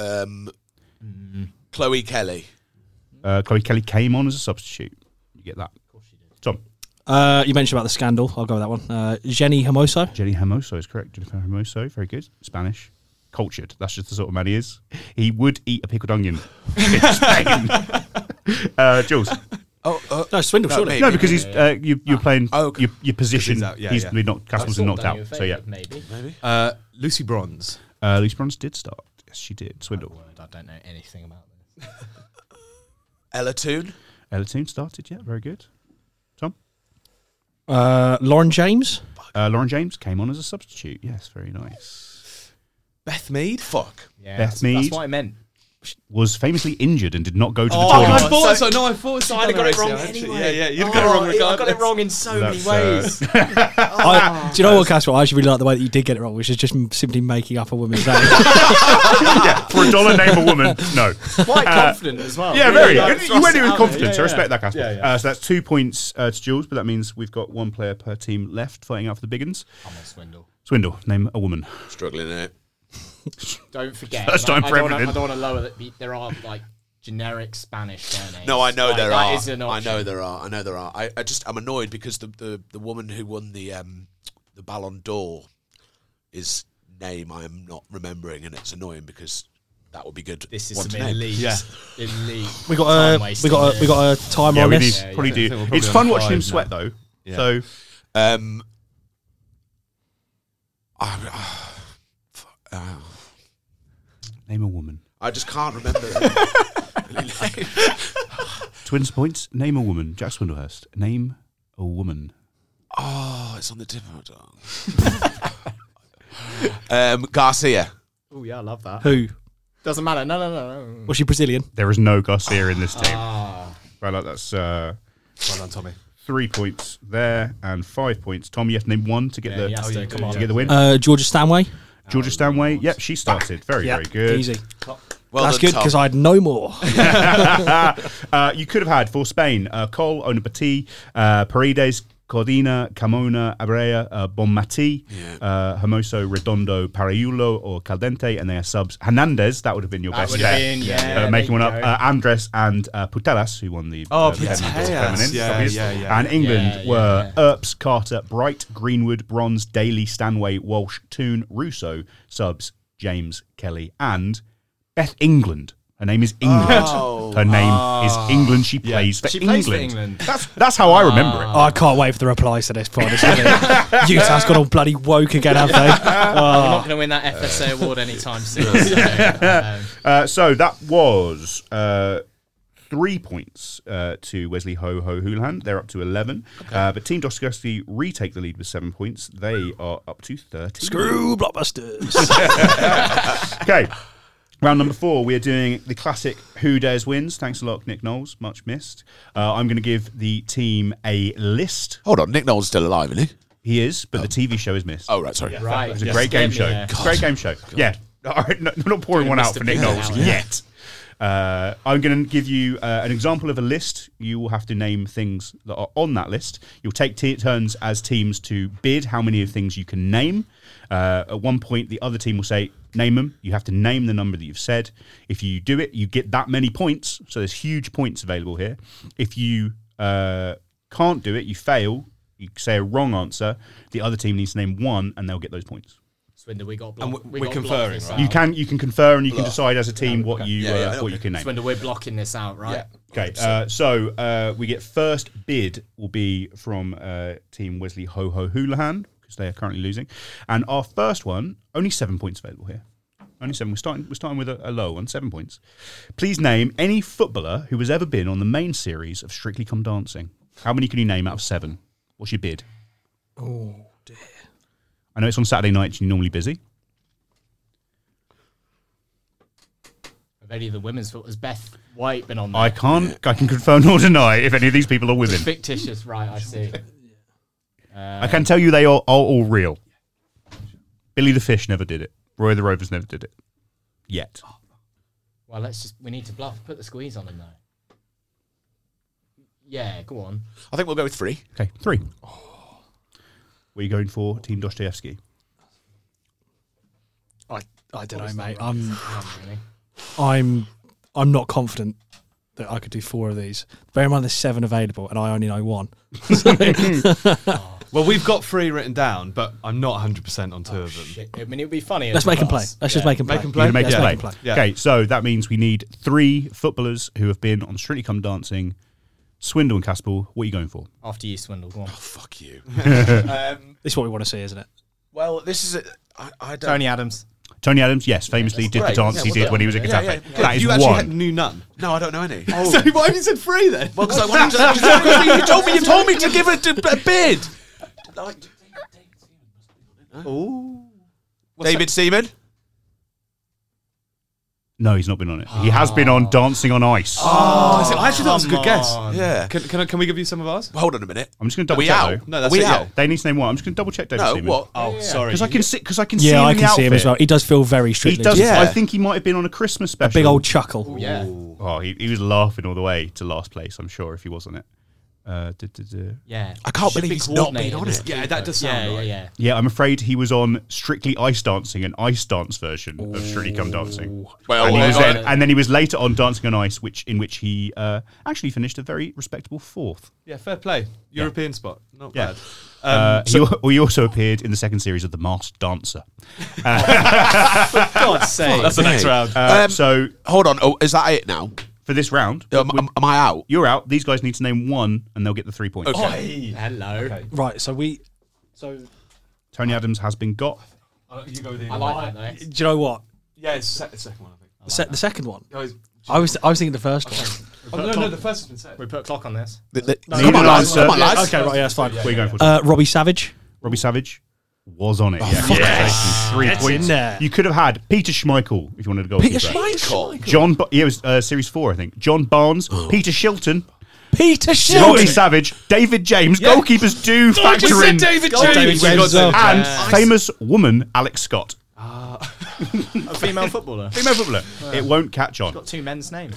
Speaker 4: Chloe Kelly.
Speaker 1: Chloe Kelly came on as a substitute. You get that. Of course she did. Tom.
Speaker 3: You mentioned about the scandal. I'll go with that one. Jenny Hermoso.
Speaker 1: Jenny Hermoso is correct. Jennifer Hermoso, very good. Spanish. Cultured. That's just the sort of man he is. He would eat a pickled onion in Spain. Jules.
Speaker 3: No, Swindle, surely.
Speaker 4: maybe.
Speaker 1: No, because he's you're playing
Speaker 4: okay.
Speaker 1: your position.
Speaker 2: He's out, yeah,
Speaker 1: he's
Speaker 2: yeah.
Speaker 1: been knocked. Castle's been knocked out. So yeah,
Speaker 5: Maybe.
Speaker 2: Lucy Bronze.
Speaker 1: Lucy Bronze did start. Yes, she did. Swindle.
Speaker 5: Word, I don't know anything about this.
Speaker 4: Ella Toon.
Speaker 1: Ella Toon started. Yeah, very good. Tom.
Speaker 3: Lauren James.
Speaker 1: Lauren James came on as a substitute. Yes, very nice.
Speaker 2: Beth Mead.
Speaker 4: Fuck.
Speaker 5: Yeah,
Speaker 1: Beth
Speaker 5: that's
Speaker 1: Mead.
Speaker 5: what I meant.
Speaker 1: was famously injured and did not go to the
Speaker 2: I
Speaker 1: tournament.
Speaker 2: thought so. No, I thought so.
Speaker 5: I'd have got it wrong
Speaker 2: Yeah, actually.
Speaker 5: anyway.
Speaker 2: Yeah, you'd got it wrong regardless.
Speaker 5: I got it wrong in so many
Speaker 1: That's,
Speaker 5: ways.
Speaker 3: Do you know what, Casper? I actually really like the way that you did get it wrong, which is just simply making up a woman's name.
Speaker 1: Yeah, for $1 name a woman, no.
Speaker 5: Quite confident as well.
Speaker 1: Yeah,
Speaker 5: Really,
Speaker 1: very.
Speaker 5: like,
Speaker 1: You went in with
Speaker 5: thrust it out
Speaker 1: confidence.
Speaker 5: there.
Speaker 1: I respect that, Casper.
Speaker 5: Yeah, yeah.
Speaker 1: So that's 2 points to Jules, but that means we've got one player per team left fighting out for the big uns.
Speaker 5: I'm on Swindle.
Speaker 1: Swindle, name a woman.
Speaker 4: Struggling in it.
Speaker 5: Don't forget.
Speaker 1: First time for
Speaker 5: I
Speaker 1: everything.
Speaker 5: don't want to lower that. There are like generic Spanish surnames.
Speaker 4: No, I know
Speaker 5: Like,
Speaker 4: there
Speaker 5: that
Speaker 4: are.
Speaker 5: is an
Speaker 4: I
Speaker 5: option.
Speaker 4: know there are. I know there are. I'm annoyed because the woman who won the Ballon d'Or, his name I am not remembering, and it's annoying because that would be good.
Speaker 5: This is
Speaker 4: one to
Speaker 5: some
Speaker 4: name.
Speaker 5: elite.
Speaker 2: Yeah.
Speaker 5: Elite.
Speaker 3: We got
Speaker 5: time
Speaker 3: a
Speaker 5: wasting
Speaker 3: we got a timer
Speaker 1: Yeah,
Speaker 3: on
Speaker 1: we
Speaker 3: this.
Speaker 1: need
Speaker 5: Yeah,
Speaker 1: probably
Speaker 2: yeah. I
Speaker 1: do.
Speaker 2: think we're probably
Speaker 1: It's
Speaker 2: on
Speaker 1: fun watching
Speaker 2: 5
Speaker 1: him sweat
Speaker 2: now.
Speaker 1: though.
Speaker 2: Yeah.
Speaker 1: So name a woman.
Speaker 4: I just can't remember.
Speaker 1: Twins points. Name a woman. Jack Swindlehurst. Name a woman.
Speaker 4: Oh, it's on the tip of my tongue. Garcia.
Speaker 5: Oh yeah, I love that.
Speaker 3: Who?
Speaker 5: Doesn't matter. No.
Speaker 3: Was she Brazilian?
Speaker 1: There is no Garcia in this team.
Speaker 5: Ah,
Speaker 1: Right, like that's
Speaker 2: Well done, Tommy.
Speaker 1: 3 points there and 5 points. Tom, you have to name one to get
Speaker 5: yeah, he
Speaker 1: the
Speaker 5: has
Speaker 2: you
Speaker 5: to
Speaker 2: do,
Speaker 5: come on.
Speaker 1: to get the win.
Speaker 3: Georgia Stanway.
Speaker 1: Georgia Stanway. Yep, she started. Very good.
Speaker 3: Easy.
Speaker 4: Well
Speaker 3: That's
Speaker 4: done,
Speaker 3: good
Speaker 4: Tom.
Speaker 3: because I had no more.
Speaker 1: You could have had for Spain Cole, Onapati, Paredes, Cordina, Camona, Abrea, Bonmati, Hermoso, Redondo, Parayulo, or Caldente, and they are subs. Hernandez, that would have been your
Speaker 5: That
Speaker 1: best
Speaker 5: would
Speaker 1: bet.
Speaker 5: have been, yeah,
Speaker 1: making one
Speaker 5: there
Speaker 1: up.
Speaker 5: you go.
Speaker 1: Andres and Putellas, who won the
Speaker 2: Putellas.
Speaker 1: feminine.
Speaker 2: Yeah,
Speaker 1: obvious.
Speaker 2: yeah.
Speaker 1: And England
Speaker 5: Yeah,
Speaker 1: were
Speaker 5: yeah.
Speaker 1: Earps, Carter, Bright, Greenwood, Bronze, Daly, Stanway, Walsh, Toon, Russo, subs, James, Kelly, and Beth England. Her name is England. Her name is England. She plays for
Speaker 5: She
Speaker 1: England.
Speaker 5: plays for England.
Speaker 1: That's how I remember it.
Speaker 3: Oh, I can't wait for the replies to this pod. Utah's got all bloody woke again, have they?
Speaker 5: We're not going to win that FSA award anytime soon.
Speaker 1: So that was 3 points to Wesley Ho Houlihan. They're up to 11. But Team Dostoevsky retake the lead with 7 points. They are up to 30.
Speaker 3: Screw Blockbusters.
Speaker 1: Okay. Round number 4, we are doing the classic Who Dares Wins. Thanks a lot, Nick Knowles. Much missed. I'm going to give the team a list.
Speaker 4: Hold on, Nick Knowles is still alive, isn't he?
Speaker 1: He is, but the TV show is missed.
Speaker 4: Oh, right, sorry.
Speaker 5: Right.
Speaker 1: It's a great game show.
Speaker 5: Yeah.
Speaker 1: Great game show. Yeah. All right, no, we're not pouring one out
Speaker 5: Mr.
Speaker 1: for Nick
Speaker 5: Big
Speaker 1: Knowles
Speaker 5: out,
Speaker 1: yet. I'm going to give you an example of a list. You will have to name things that are on that list. You'll take turns as teams to bid how many of things you can name. At one point, the other team will say, name them. You have to name the number that you've said. If you do it, you get that many points. So there's huge points available here. If you can't do it, you fail. You say a wrong answer. The other team needs to name one, and they'll get those points.
Speaker 5: Swindle, we got
Speaker 2: And
Speaker 5: blocked.
Speaker 2: we're
Speaker 5: we got
Speaker 2: conferring,
Speaker 5: blocked this
Speaker 2: right?
Speaker 5: out.
Speaker 1: You can confer, and you can decide as a team what you
Speaker 4: Yeah,
Speaker 1: what you can name.
Speaker 5: Swindle, we're blocking this out, right?
Speaker 1: Okay, so we get first bid will be from Team Wesley Ho Houlihan because they are currently losing, and our first one only 7 points available here. Only 7. We're starting with a low one, 7 points. Please name any footballer who has ever been on the main series of Strictly Come Dancing. How many can you name out of 7? What's your bid?
Speaker 3: Oh, dear.
Speaker 1: I know it's on Saturday nights. You're normally busy.
Speaker 5: Have any of the women's foot has Beth White been on there?
Speaker 1: I can confirm nor deny if any of these people are women.
Speaker 5: Fictitious, right? I see.
Speaker 1: I can tell you they are all real. Billy the Fish never did it. Roy the Rovers never did it. Yet.
Speaker 5: Well, we need to bluff. Put the squeeze on him though. Yeah, go on.
Speaker 4: I think we'll go with 3.
Speaker 1: Okay, 3. What are you going for, Team Dostoevsky?
Speaker 3: I don't know, mate.
Speaker 5: Not really.
Speaker 3: I'm not confident that I could do 4 of these. Bear in mind there's 7 available, and I only know 1.
Speaker 2: Well, we've got 3 written down, but I'm not 100% on 2 of them.
Speaker 5: Shit. I mean, it would be funny.
Speaker 3: Let's make them play. Let's just make them play.
Speaker 2: Make 'em play?
Speaker 1: You're gonna make
Speaker 3: Let's
Speaker 1: us
Speaker 3: make
Speaker 1: play.
Speaker 3: 'em play.
Speaker 2: Yeah.
Speaker 1: Okay, so that means we need 3 footballers who have been on Strictly Come Dancing. Swindle and Caspel, what are you going for?
Speaker 5: After you, Swindle. Go on.
Speaker 4: Fuck you.
Speaker 3: This is what we want to see, isn't it?
Speaker 4: Well, this is I don't.
Speaker 5: Tony Adams.
Speaker 1: Tony Adams, yes, famously did the
Speaker 4: great.
Speaker 1: dance
Speaker 4: Yeah,
Speaker 1: he
Speaker 4: well
Speaker 1: did
Speaker 4: done.
Speaker 1: when he was at
Speaker 4: Yeah,
Speaker 1: Getafe.
Speaker 4: yeah.
Speaker 1: That is
Speaker 2: You actually
Speaker 1: one.
Speaker 2: knew none.
Speaker 4: No, I don't know any.
Speaker 2: So why have you said 3 then?
Speaker 4: Well, because I wanted to. You told me to give a bid. David Seaman.
Speaker 1: No, he's not been on it. He has been on Dancing on Ice.
Speaker 2: I actually thought it was a good guess.
Speaker 4: Yeah.
Speaker 2: Can we give you some of ours?
Speaker 4: Hold on a minute.
Speaker 1: I'm just going to
Speaker 4: Are
Speaker 1: double
Speaker 4: we
Speaker 1: check
Speaker 4: out?
Speaker 1: though.
Speaker 2: No, that's
Speaker 4: Are we
Speaker 2: it,
Speaker 4: out?
Speaker 2: yeah.
Speaker 1: They need to name one. I'm just going to double check David
Speaker 4: No,
Speaker 1: Seaman.
Speaker 4: what?
Speaker 5: Oh, sorry.
Speaker 1: Because I can see
Speaker 3: Yeah,
Speaker 1: him
Speaker 3: I
Speaker 1: in the
Speaker 3: can see him
Speaker 1: outfit.
Speaker 3: as well. He does feel very
Speaker 1: He
Speaker 3: strictly.
Speaker 1: does.
Speaker 4: Yeah.
Speaker 1: I think he might have been on a Christmas special.
Speaker 3: Big old chuckle.
Speaker 5: Yeah.
Speaker 1: Oh, he was laughing all the way to last place. I'm sure if he was on it.
Speaker 5: Yeah.
Speaker 4: I can't
Speaker 5: Should
Speaker 4: believe
Speaker 5: be
Speaker 4: he's not been
Speaker 5: coordinated
Speaker 4: on
Speaker 5: as
Speaker 4: it.
Speaker 2: Yeah, that does sound
Speaker 5: Yeah,
Speaker 2: right.
Speaker 5: yeah.
Speaker 1: Yeah, I'm afraid he was on Strictly Ice Dancing, an ice dance version of Strictly Come Dancing.
Speaker 4: Well,
Speaker 1: And, he was
Speaker 5: well,
Speaker 1: then, and then he was later on Dancing on Ice, in which he actually finished a very respectable 4th.
Speaker 2: Yeah, fair play. European spot. Not
Speaker 1: Yeah.
Speaker 2: bad.
Speaker 1: He also appeared in the second series of The Masked Dancer.
Speaker 5: God's sake.
Speaker 2: That's the next round.
Speaker 1: So
Speaker 4: Hold on. Oh, is that it now?
Speaker 1: for this round,
Speaker 4: Am I out?
Speaker 1: you're out. These guys need to name one, and they'll get the 3 points.
Speaker 4: Okay.
Speaker 5: Hello.
Speaker 3: Right, so
Speaker 1: Tony Adams has been got.
Speaker 2: You go with
Speaker 5: I like that, though.
Speaker 3: do you know what?
Speaker 2: Yeah, it's the second one, I think.
Speaker 3: The second one.
Speaker 2: Oh, it's-
Speaker 3: I was thinking the first one.
Speaker 2: no, the first has been said.
Speaker 5: We put a clock on this.
Speaker 1: Need
Speaker 4: Come on,
Speaker 1: an
Speaker 4: lads.
Speaker 1: answer.
Speaker 4: Come on, lads.
Speaker 3: Okay, right, yeah, that's fine.
Speaker 1: What are you going for?
Speaker 3: Robbie Savage.
Speaker 1: Robbie Savage was on it. Yeah.
Speaker 3: yes.
Speaker 1: 3
Speaker 3: It's
Speaker 1: points.
Speaker 3: in there.
Speaker 1: You could have had Peter Schmeichel if you wanted to go.
Speaker 3: Peter
Speaker 4: Schmeichel.
Speaker 1: John. It was series 4, I think. John Barnes, Peter Shilton,
Speaker 3: Peter
Speaker 1: Robbie
Speaker 3: Shilton.
Speaker 1: Savage, David James. Goalkeepers do factor in,
Speaker 2: David
Speaker 3: God, David James as well.
Speaker 1: and famous woman Alex Scott,
Speaker 5: A female footballer.
Speaker 1: female footballer. It won't catch on.
Speaker 5: Got 2 men's names.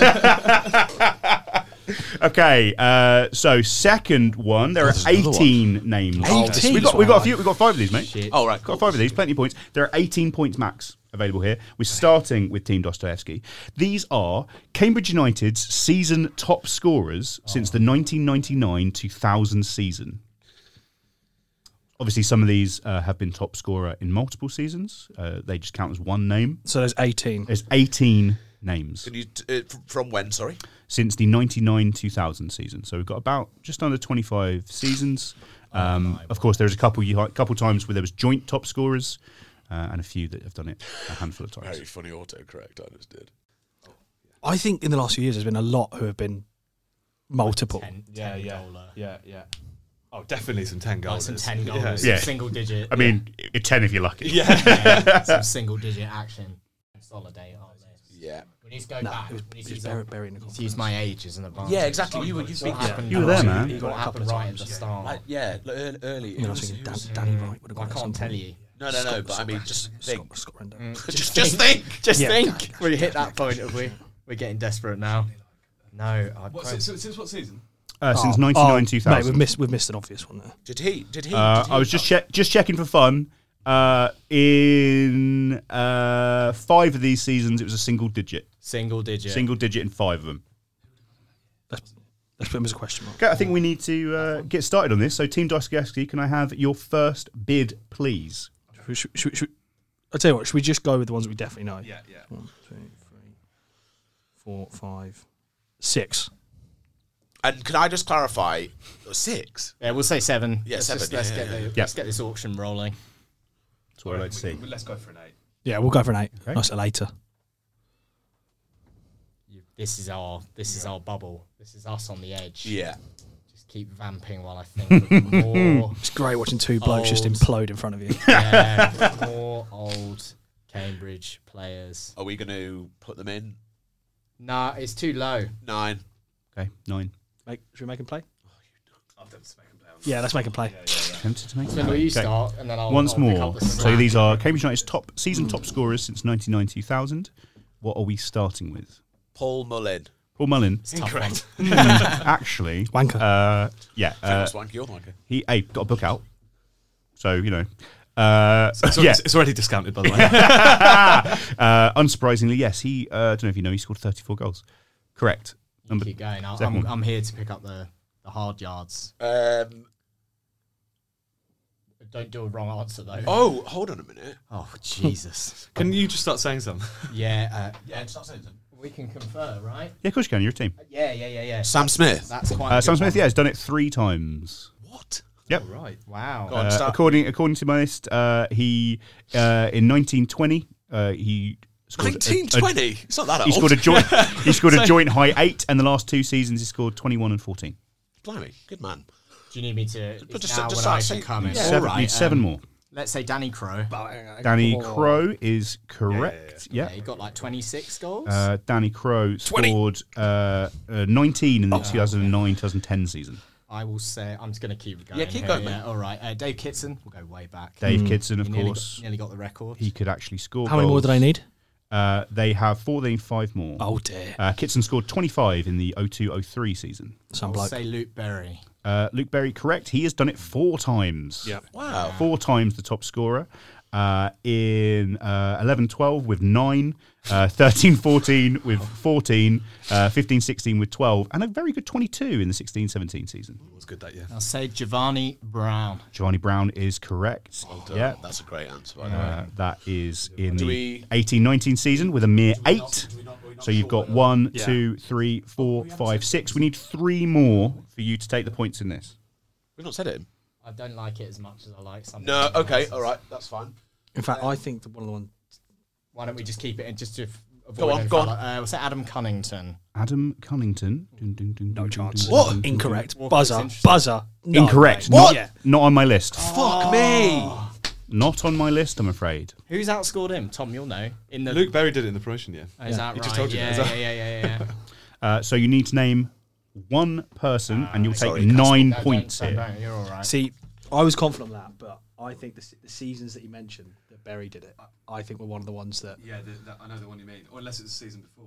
Speaker 1: Okay, so second one. There are
Speaker 4: there's another
Speaker 1: 18 names.
Speaker 3: 18?
Speaker 1: We've got a few. We've got 5 of these, mate.
Speaker 5: Shit.
Speaker 4: Oh, right.
Speaker 1: Got 5 of these, plenty of points. There are 18 points max available here. We're starting with Team Dostoevsky. These are Cambridge United's season top scorers since the 1999-2000 season. Obviously, some of these have been top scorer in multiple seasons. They just count as one name.
Speaker 3: So there's 18.
Speaker 1: There's 18 names
Speaker 4: Can you from when? Sorry.
Speaker 1: since the 99-2000 season. So we've got about just under 25 seasons. Of course, there's a couple times where there was joint top scorers, and a few that have done it a handful of times.
Speaker 4: Very funny autocorrect. I just did.
Speaker 3: I think in the last few years there's been a lot who have been multiple.
Speaker 5: 10
Speaker 2: Yeah.
Speaker 5: goaler.
Speaker 2: Oh, definitely some 10
Speaker 5: Like
Speaker 2: goals.
Speaker 5: some 10 goals.
Speaker 1: Yeah.
Speaker 5: Single digit.
Speaker 1: I mean, 10 if you're lucky.
Speaker 5: Yeah, some single digit action. Consolidate on this.
Speaker 4: Yeah.
Speaker 5: We need to go
Speaker 3: Nah,
Speaker 5: back.
Speaker 3: it was,
Speaker 5: We need
Speaker 3: it
Speaker 5: to
Speaker 3: was
Speaker 5: use,
Speaker 3: burying the
Speaker 5: to use my age as an advantage.
Speaker 4: Yeah, exactly. You
Speaker 5: What happened?
Speaker 1: You were there, man.
Speaker 5: What happened right at the start?
Speaker 4: Yeah. Early.
Speaker 3: I was thinking Danny Wright would have
Speaker 5: I
Speaker 3: gone at some
Speaker 5: can't tell
Speaker 3: point.
Speaker 5: you.
Speaker 4: No. But I mean, just think.
Speaker 3: Scott Rendon.
Speaker 4: Just think.
Speaker 5: Just
Speaker 3: Yeah.
Speaker 5: think. We hit that point, have we? We're getting desperate now. No, I'd
Speaker 2: Since what season?
Speaker 1: Since
Speaker 3: Mate,
Speaker 1: 99-2000.
Speaker 3: we've missed an obvious one there.
Speaker 4: Did he?
Speaker 1: I was just checking for fun. In 5 of these seasons, it was a single digit.
Speaker 5: single digit.
Speaker 1: Single digit in 5 of them.
Speaker 3: Let's put him as a question mark.
Speaker 1: Okay, I think we need to get started on this. So, Team Dostoevsky, can I have your first bid, please?
Speaker 3: Should I'll tell you what, should we just go with the ones we definitely know?
Speaker 2: Yeah.
Speaker 3: 1, 2, 3, 4, 5, 6.
Speaker 4: And can I just clarify? 6.
Speaker 5: Yeah, we'll say 7.
Speaker 4: Yeah,
Speaker 5: Let's
Speaker 4: 7,
Speaker 5: just-
Speaker 4: yeah,
Speaker 5: let's
Speaker 4: yeah,
Speaker 5: get
Speaker 4: yeah.
Speaker 5: the- Let's get this auction rolling.
Speaker 1: That's what I'd like to see.
Speaker 2: Let's go for an 8.
Speaker 3: Yeah, we'll go for an 8.
Speaker 1: Okay.
Speaker 3: Nice later.
Speaker 5: This is our bubble. This is us on the edge.
Speaker 4: Yeah.
Speaker 5: Just keep vamping while I think of more.
Speaker 3: It's great watching 2 blokes just
Speaker 5: Old.
Speaker 3: implode in front of you.
Speaker 5: Yeah, more old Cambridge players.
Speaker 4: Are we going to put them in?
Speaker 5: Nah, it's too low.
Speaker 4: 9.
Speaker 1: Okay, 9.
Speaker 3: Should we make him play?
Speaker 2: I'll just make them play on.
Speaker 3: Yeah, let's make him play.
Speaker 1: Tempted to make
Speaker 5: So will you start, and then I'll
Speaker 1: Once
Speaker 5: I'll pick
Speaker 1: more.
Speaker 5: up the
Speaker 1: So
Speaker 5: slack.
Speaker 1: these are Cambridge United's season top scorers since 99-2000. What are we starting with?
Speaker 4: Paul Mullin.
Speaker 1: Paul Mullin.
Speaker 5: Incorrect.
Speaker 1: Actually,
Speaker 3: Wanker.
Speaker 1: yeah.
Speaker 4: Famous wanker, you're wanker.
Speaker 1: He got a book out. So,
Speaker 2: It's already discounted, by the way.
Speaker 1: unsurprisingly, yes. He, I don't know if you know, he scored 34 goals. Correct.
Speaker 5: Keep going.
Speaker 1: second one.
Speaker 5: I'm here to pick up the hard yards. Don't do a wrong answer though.
Speaker 4: Oh, hold on a minute.
Speaker 5: Oh, Jesus.
Speaker 2: Can you just start saying something?
Speaker 5: Yeah.
Speaker 4: Start saying something.
Speaker 5: We can confer, right?
Speaker 1: Yeah, of course you can. You're a team.
Speaker 5: Yeah.
Speaker 4: Sam Smith.
Speaker 5: That's quite. a
Speaker 1: Sam
Speaker 5: good
Speaker 1: Smith,
Speaker 5: one.
Speaker 1: yeah, has done it 3 times.
Speaker 4: What?
Speaker 1: Yep.
Speaker 2: Right.
Speaker 5: Wow.
Speaker 4: Go on, start.
Speaker 1: According to my list, he in 1920 he scored
Speaker 4: 1920. It's not that old.
Speaker 1: he scored a joint high 8, and the last 2 seasons he scored 21 and 14.
Speaker 4: Blimey, good man.
Speaker 5: Do you need me to?
Speaker 4: But
Speaker 5: It's
Speaker 4: just
Speaker 5: now when
Speaker 4: start
Speaker 5: I
Speaker 4: saying-
Speaker 5: should come in.
Speaker 4: Yeah.
Speaker 5: All
Speaker 1: Seven,
Speaker 5: right,
Speaker 1: need 7 more.
Speaker 5: Let's say Danny Crowe.
Speaker 1: Danny Crowe is correct.
Speaker 5: Yeah,
Speaker 1: Yeah.
Speaker 5: he got like 26 goals.
Speaker 1: Danny Crowe scored 19 in the 2009-2010 season.
Speaker 5: I will say I'm just going to keep going.
Speaker 4: Yeah, keep
Speaker 5: here,
Speaker 4: going,
Speaker 5: yeah.
Speaker 4: mate.
Speaker 5: All right, Dave Kitson. We'll go way back.
Speaker 1: Dave Kitson, of
Speaker 5: He nearly
Speaker 1: course,
Speaker 5: nearly got the record.
Speaker 1: he could actually score.
Speaker 3: How many more
Speaker 1: goals.
Speaker 3: do they need?
Speaker 1: They have 4. They need 5 more.
Speaker 3: Oh dear.
Speaker 1: Kitson scored 25 in the 02-03 season.
Speaker 3: Some
Speaker 5: I'll
Speaker 3: bloke.
Speaker 5: say Luke Berry.
Speaker 1: Luke Berry, correct. He has done it 4 times.
Speaker 3: Yeah.
Speaker 4: Wow.
Speaker 1: 4 times the top scorer. In 11-12 with 9, 13-14 with 14, 15-16 with 12, and a very good 22 in the 16-17 season.
Speaker 2: It was good that year.
Speaker 5: I'll say Giovanni Brown.
Speaker 1: Giovanni Brown is correct.
Speaker 4: Well done.
Speaker 1: Yeah.
Speaker 4: That's a great answer, by the way.
Speaker 1: That is in
Speaker 4: Do
Speaker 1: the
Speaker 4: we-
Speaker 1: 18-19 season with a mere 8. So you've got 1, 2, 3, 4, 5, 6. We need 3 more for you to take the points in this.
Speaker 4: We've not said it.
Speaker 5: I don't like it as much as I like some.
Speaker 4: No, okay, all right, that's fine.
Speaker 3: In fact, I think that one of the ones.
Speaker 5: Why don't we just keep it in just to avoid
Speaker 4: Go on,
Speaker 5: any
Speaker 4: go on.
Speaker 5: fella- we'll say Adam Cunnington.
Speaker 1: Adam Cunnington. No
Speaker 3: chance.
Speaker 4: What?
Speaker 3: Incorrect.
Speaker 5: Walker,
Speaker 3: Buzzer.
Speaker 5: it's interesting.
Speaker 3: Buzzer. No.
Speaker 1: Incorrect.
Speaker 3: What?
Speaker 1: Not on my list.
Speaker 4: Fuck me.
Speaker 1: Not on my list, I'm afraid.
Speaker 5: Who's outscored him? Tom, you'll know. In the
Speaker 2: Luke Berry did it in the promotion year.
Speaker 5: Is that
Speaker 2: He
Speaker 5: right?
Speaker 2: just told you
Speaker 5: yeah,
Speaker 2: that.
Speaker 5: yeah.
Speaker 1: So you need to name 1 person, and you'll take
Speaker 4: sorry,
Speaker 1: 9
Speaker 5: No,
Speaker 1: points
Speaker 5: don't,
Speaker 1: here.
Speaker 5: don't, you're all right.
Speaker 3: See, I was confident on that, but I think the seasons that you mentioned that Berry did it, I think were one of the ones that.
Speaker 2: Yeah, I know the one you mean. Or unless it's the season before.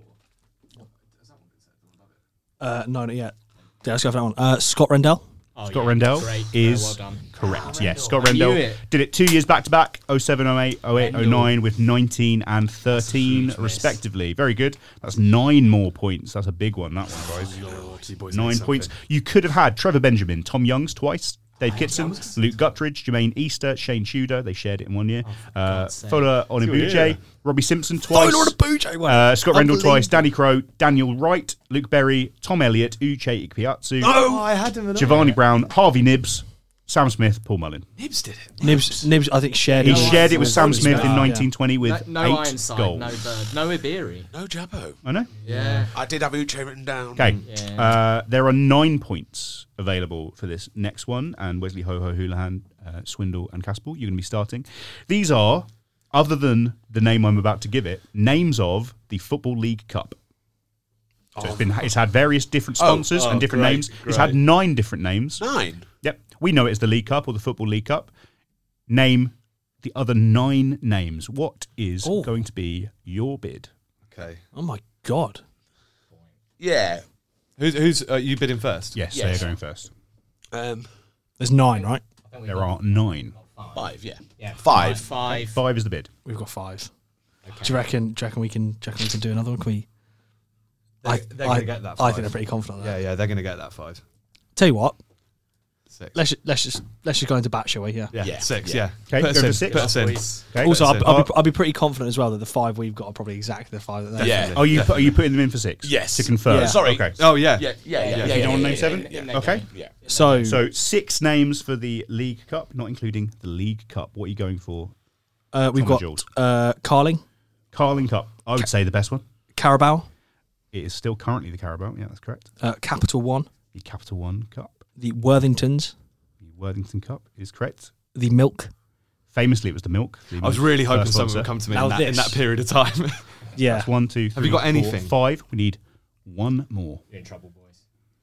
Speaker 2: Has that one been said? The one above it?
Speaker 3: No, not yet. Yeah, let's go for that one. Scott Rendell.
Speaker 5: Oh,
Speaker 1: Scott
Speaker 5: yeah,
Speaker 1: Rendell
Speaker 5: great.
Speaker 1: is
Speaker 5: well done.
Speaker 1: correct. Yes, Scott
Speaker 5: I knew
Speaker 1: Rendell
Speaker 5: it.
Speaker 1: did it 2 years back to back, 07, 08, 08,
Speaker 5: Rendell.
Speaker 1: 09 with 19 and 13
Speaker 5: miss.
Speaker 1: respectively. Very good. That's 9 more points. That's a big one, that one, guys. 9 points. You could have had Trevor Benjamin, Tom Youngs twice, Dave Kitson, Luke Guttridge, Jermaine Easter, Shane Tudor. They shared it in 1 year.
Speaker 5: God's sake.
Speaker 1: Fola Onibuje, Robbie Simpson twice. Scott Rendell twice, Danny Crowe, Daniel Wright, Luke Berry, Tom Elliott, Uche Ikpeatsu,
Speaker 3: Oh, I had him.
Speaker 1: Giovanni Brown, Harvey Nibbs, Sam Smith, Paul Mullin.
Speaker 2: Nibs did it.
Speaker 3: Nibs, I think shared.
Speaker 1: He
Speaker 3: it.
Speaker 1: shared it with Sam
Speaker 3: Smith,
Speaker 1: Smith in
Speaker 3: yeah.
Speaker 1: 1920 with
Speaker 5: No
Speaker 1: 8
Speaker 5: Ironside,
Speaker 1: goals.
Speaker 5: no Bird, no Iberi.
Speaker 4: No Jabbo.
Speaker 1: I know.
Speaker 5: Yeah.
Speaker 4: I did have Uche written down.
Speaker 1: Okay.
Speaker 5: Yeah.
Speaker 1: There are 9 points available for this next one, and Wesley Ho-Ho, Houlihan, Swindle, and Caspel, you're going to be starting. These are, other than the name I'm about to give it, names of the Football League Cup. So it's had various different sponsors and different
Speaker 2: great,
Speaker 1: names. It's had 9 different names.
Speaker 4: 9.
Speaker 1: Yep. We know it as the League Cup or the Football League Cup. Name the other 9 names. What is
Speaker 3: Oh.
Speaker 1: going to be your bid?
Speaker 2: Okay.
Speaker 3: Oh my god.
Speaker 4: Yeah.
Speaker 2: Who's you bidding first?
Speaker 1: Yes,
Speaker 4: Yes.
Speaker 1: they're going first.
Speaker 3: There's 9, right?
Speaker 1: There are 9.
Speaker 4: 5, yeah.
Speaker 5: Yeah.
Speaker 4: 5.
Speaker 5: 5.
Speaker 1: 5 is the bid.
Speaker 3: We've got 5. Do you reckon we can do another one? Can we?
Speaker 2: They're going to get that 5.
Speaker 3: I think they're pretty confident on that.
Speaker 2: Yeah, they're going to get that 5.
Speaker 3: Tell you what,
Speaker 2: 6.
Speaker 3: let's just go into bat, shall we? Yeah.
Speaker 2: Yeah, 6,
Speaker 4: yeah.
Speaker 2: yeah.
Speaker 1: Okay,
Speaker 2: Put us
Speaker 1: go for
Speaker 2: in,
Speaker 1: 6.
Speaker 2: Put us in.
Speaker 1: Okay.
Speaker 3: Also,
Speaker 2: That's it.
Speaker 3: I'll be pretty confident as well that the 5 we've got are probably exactly the 5 that they.
Speaker 4: Yeah.
Speaker 1: Are you putting them in for 6?
Speaker 4: Yes.
Speaker 1: To confirm.
Speaker 3: Yeah.
Speaker 4: Sorry.
Speaker 1: Okay.
Speaker 2: Oh, yeah.
Speaker 4: Yeah.
Speaker 1: You don't want to name 7?
Speaker 5: yeah.
Speaker 1: Okay.
Speaker 4: Yeah.
Speaker 3: So,
Speaker 1: So 6 names for the League Cup, not including the League Cup. What are you going for?
Speaker 3: we've
Speaker 1: Tom
Speaker 3: got
Speaker 1: and Jules.
Speaker 3: Carling,
Speaker 1: Carling Cup. I would say the best one.
Speaker 3: Carabao,
Speaker 1: It is still currently the Carabao. Yeah, that's correct.
Speaker 3: Capital One,
Speaker 1: The Capital One Cup.
Speaker 3: the Worthingtons,
Speaker 1: The Worthington Cup is correct.
Speaker 3: the Milk.
Speaker 1: Famously, it was the Milk. The
Speaker 2: I was really hoping
Speaker 1: first
Speaker 2: someone
Speaker 1: sponsor.
Speaker 2: would come to me
Speaker 3: Now
Speaker 2: in that
Speaker 3: this.
Speaker 2: period of time.
Speaker 3: Yeah.
Speaker 1: That's 1, 2, 3,
Speaker 2: Have you got
Speaker 1: 4,
Speaker 2: anything?
Speaker 1: 5. We need 1 more.
Speaker 5: You're in trouble, boys.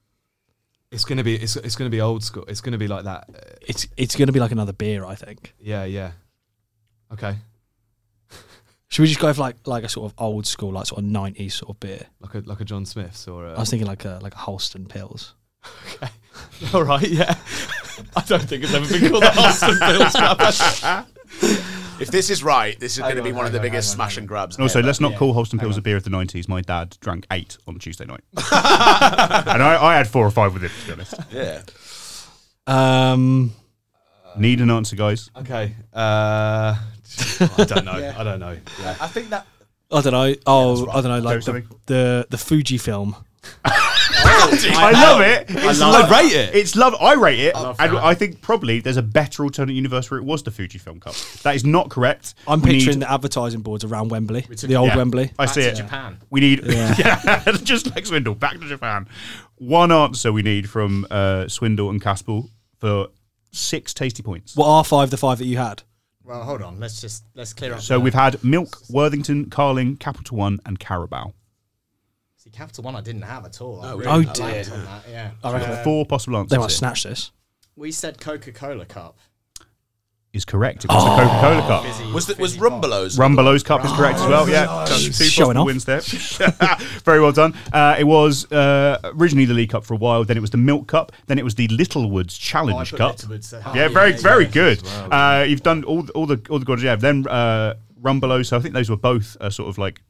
Speaker 2: It's gonna be old school. It's gonna be like that.
Speaker 3: It's going to be like another beer, I think.
Speaker 2: Yeah. Okay.
Speaker 3: Should we just go for like a sort of old school, like sort of 90s sort of beer?
Speaker 2: Like a John Smith's or
Speaker 3: I was thinking like a Holston Pils.
Speaker 2: all right, yeah. I don't think it's ever been called a Holston Pils.
Speaker 4: If this is right, this is going to be one of the
Speaker 2: hang on,
Speaker 4: biggest
Speaker 2: hang
Speaker 4: smash
Speaker 2: on.
Speaker 4: and grabs.
Speaker 1: And also,
Speaker 4: ever.
Speaker 1: let's not call Holston Pils a beer of the 90s. My dad drank 8 on Tuesday night. And I had 4 or 5 with him, to be honest.
Speaker 4: Yeah.
Speaker 1: Need an answer, guys?
Speaker 2: Okay. I don't know.
Speaker 5: Yeah.
Speaker 2: I don't know. Yeah.
Speaker 4: I think that.
Speaker 3: I don't know. Oh, I don't know. Like
Speaker 1: Something.
Speaker 3: the Fuji film.
Speaker 1: I love it.
Speaker 2: I rate it.
Speaker 1: It's love. I rate it,
Speaker 5: love
Speaker 1: and
Speaker 5: that.
Speaker 1: I think probably there's a better alternate universe where it was the Fujifilm Cup. That is not correct.
Speaker 3: I'm
Speaker 1: We
Speaker 3: picturing
Speaker 1: need-
Speaker 3: the advertising boards around Wembley,
Speaker 5: took
Speaker 3: the
Speaker 5: it-
Speaker 3: old
Speaker 1: yeah.
Speaker 3: Wembley.
Speaker 1: I
Speaker 5: Back
Speaker 1: see
Speaker 5: to
Speaker 1: it.
Speaker 5: Japan.
Speaker 1: We need,
Speaker 3: Yeah.
Speaker 1: just like Swindle, back to Japan. One answer we need from Swindle and Caspel for 6 tasty points.
Speaker 3: What are 5 the 5 that you had?
Speaker 5: Well, hold on. Let's clear up.
Speaker 1: So we've had Milk, Worthington, Carling, Capital One, and Carabao.
Speaker 5: See, Capital One I didn't have at all. I
Speaker 4: No,
Speaker 5: really
Speaker 3: oh
Speaker 5: liked
Speaker 3: dear.
Speaker 5: on that, yeah.
Speaker 3: I reckon
Speaker 1: 4 possible answers.
Speaker 3: they might
Speaker 1: here.
Speaker 3: snatch this.
Speaker 5: We said Coca-Cola Cup.
Speaker 1: Is correct. It was the Coca-Cola Cup.
Speaker 5: Fizzy-
Speaker 4: Was
Speaker 5: fizzy pop.
Speaker 4: Rumbelows?
Speaker 1: Rumbelows Cup is correct as well. Yeah, 2
Speaker 3: Showing
Speaker 1: possible
Speaker 3: off.
Speaker 1: wins there. Very well done. It was originally the League Cup for a while. Then it was the Milk Cup. Then it was the Littlewoods
Speaker 5: Oh, I
Speaker 1: Challenge
Speaker 5: put
Speaker 1: Cup.
Speaker 5: Littlewoods there.
Speaker 1: Yeah, very good. You've done all the good. Yeah, then Rumbelows. So I think those were both sort of like.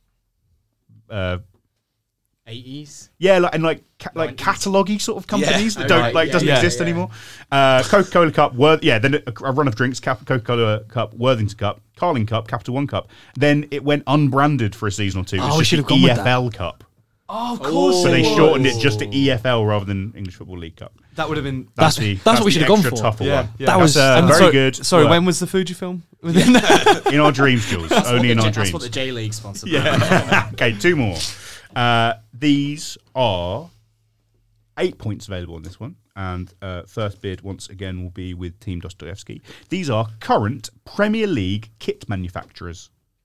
Speaker 5: 80s.
Speaker 1: Yeah, like
Speaker 5: 90s.
Speaker 1: catalogue-y sort of companies
Speaker 4: Yeah.
Speaker 1: that don't
Speaker 5: Right,
Speaker 1: doesn't
Speaker 5: yeah,
Speaker 1: exist
Speaker 5: yeah.
Speaker 1: anymore. Coca-Cola Cup, then a run of drinks, Coca-Cola Cup, Worthington Cup, Carling Cup, Capital One Cup. Then it went unbranded for a season or two. It was
Speaker 3: Oh, we
Speaker 1: just
Speaker 3: should
Speaker 1: the
Speaker 3: have gone with that.
Speaker 1: EFL Cup.
Speaker 2: Oh, of course.
Speaker 1: So they
Speaker 2: it
Speaker 1: shortened
Speaker 2: was.
Speaker 1: it just to EFL rather than English Football League Cup.
Speaker 2: That would have been.
Speaker 3: That's what we should have gone
Speaker 1: extra
Speaker 3: for.
Speaker 1: tougher
Speaker 2: Yeah,
Speaker 1: one.
Speaker 2: yeah.
Speaker 3: That was-
Speaker 1: That's,
Speaker 3: and
Speaker 1: very
Speaker 2: so-
Speaker 1: good.
Speaker 2: Sorry,
Speaker 1: work.
Speaker 2: when was the Fujifilm? Within that?
Speaker 1: In our dreams, Jules. Only in our
Speaker 5: That's
Speaker 1: dreams.
Speaker 5: what the J League sponsored.
Speaker 1: Yeah. Okay, 2 more. These are 8 points available on this one. And first bid, once again, will be with Team Dostoevsky. These are current Premier League kit manufacturers.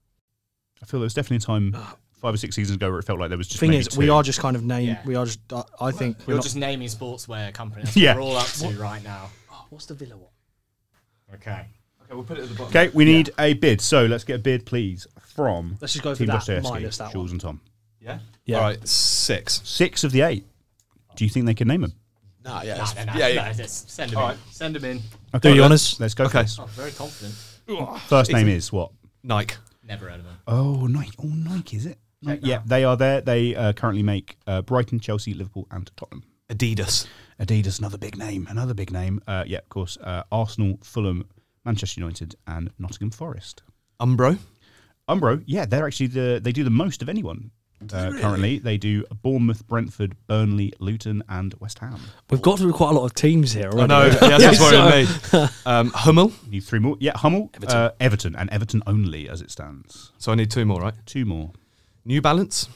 Speaker 1: I feel there was definitely a time 5 or 6 seasons ago where it felt like there was just
Speaker 3: Thing
Speaker 1: maybe
Speaker 3: is,
Speaker 1: 2.
Speaker 3: we are just kind of named.
Speaker 5: Yeah.
Speaker 3: We are just. I think we're
Speaker 5: You're
Speaker 3: not.
Speaker 5: just naming sportswear companies. That's
Speaker 1: Yeah.
Speaker 5: what we're all up to right now.
Speaker 3: What's the Villa one?
Speaker 5: Okay.
Speaker 2: Okay, we'll put it at the bottom.
Speaker 1: Okay, we need a bid. So let's get a bid, please, from
Speaker 3: Let's just go for
Speaker 1: Team
Speaker 3: that
Speaker 1: Dostoevsky,
Speaker 3: minus that
Speaker 1: Jules
Speaker 3: one.
Speaker 1: and Tom.
Speaker 2: Yeah.
Speaker 3: Yeah.
Speaker 2: All right, 6.
Speaker 1: 6 of the 8. Do you think they can name them?
Speaker 4: Nah, yeah.
Speaker 5: No, just send them in. Send them in.
Speaker 1: Okay,
Speaker 3: Do the honours.
Speaker 1: Let's go.
Speaker 2: Okay.
Speaker 1: For this.
Speaker 5: Oh, very confident.
Speaker 1: First name is what?
Speaker 2: Nike.
Speaker 5: Never heard of them.
Speaker 1: Oh, Nike. Oh, Nike, is it? Yeah, they are there. They currently make Brighton, Chelsea, Liverpool, and Tottenham.
Speaker 2: Adidas.
Speaker 1: Adidas, another big name. Yeah, of course. Arsenal, Fulham, Manchester United, and Nottingham Forest.
Speaker 2: Umbro.
Speaker 1: Umbro, yeah, they're actually they do the most of anyone currently. They do Bournemouth, Brentford, Burnley, Luton, and West Ham.
Speaker 3: We've got through quite a lot of teams here.
Speaker 2: I
Speaker 3: Already.
Speaker 2: know. Yeah, that's worrying me. Hummel.
Speaker 1: You need 3 more. Yeah, Hummel, Everton, and Everton only as it stands.
Speaker 2: So I need 2 more, right?
Speaker 1: 2 more.
Speaker 2: New Balance.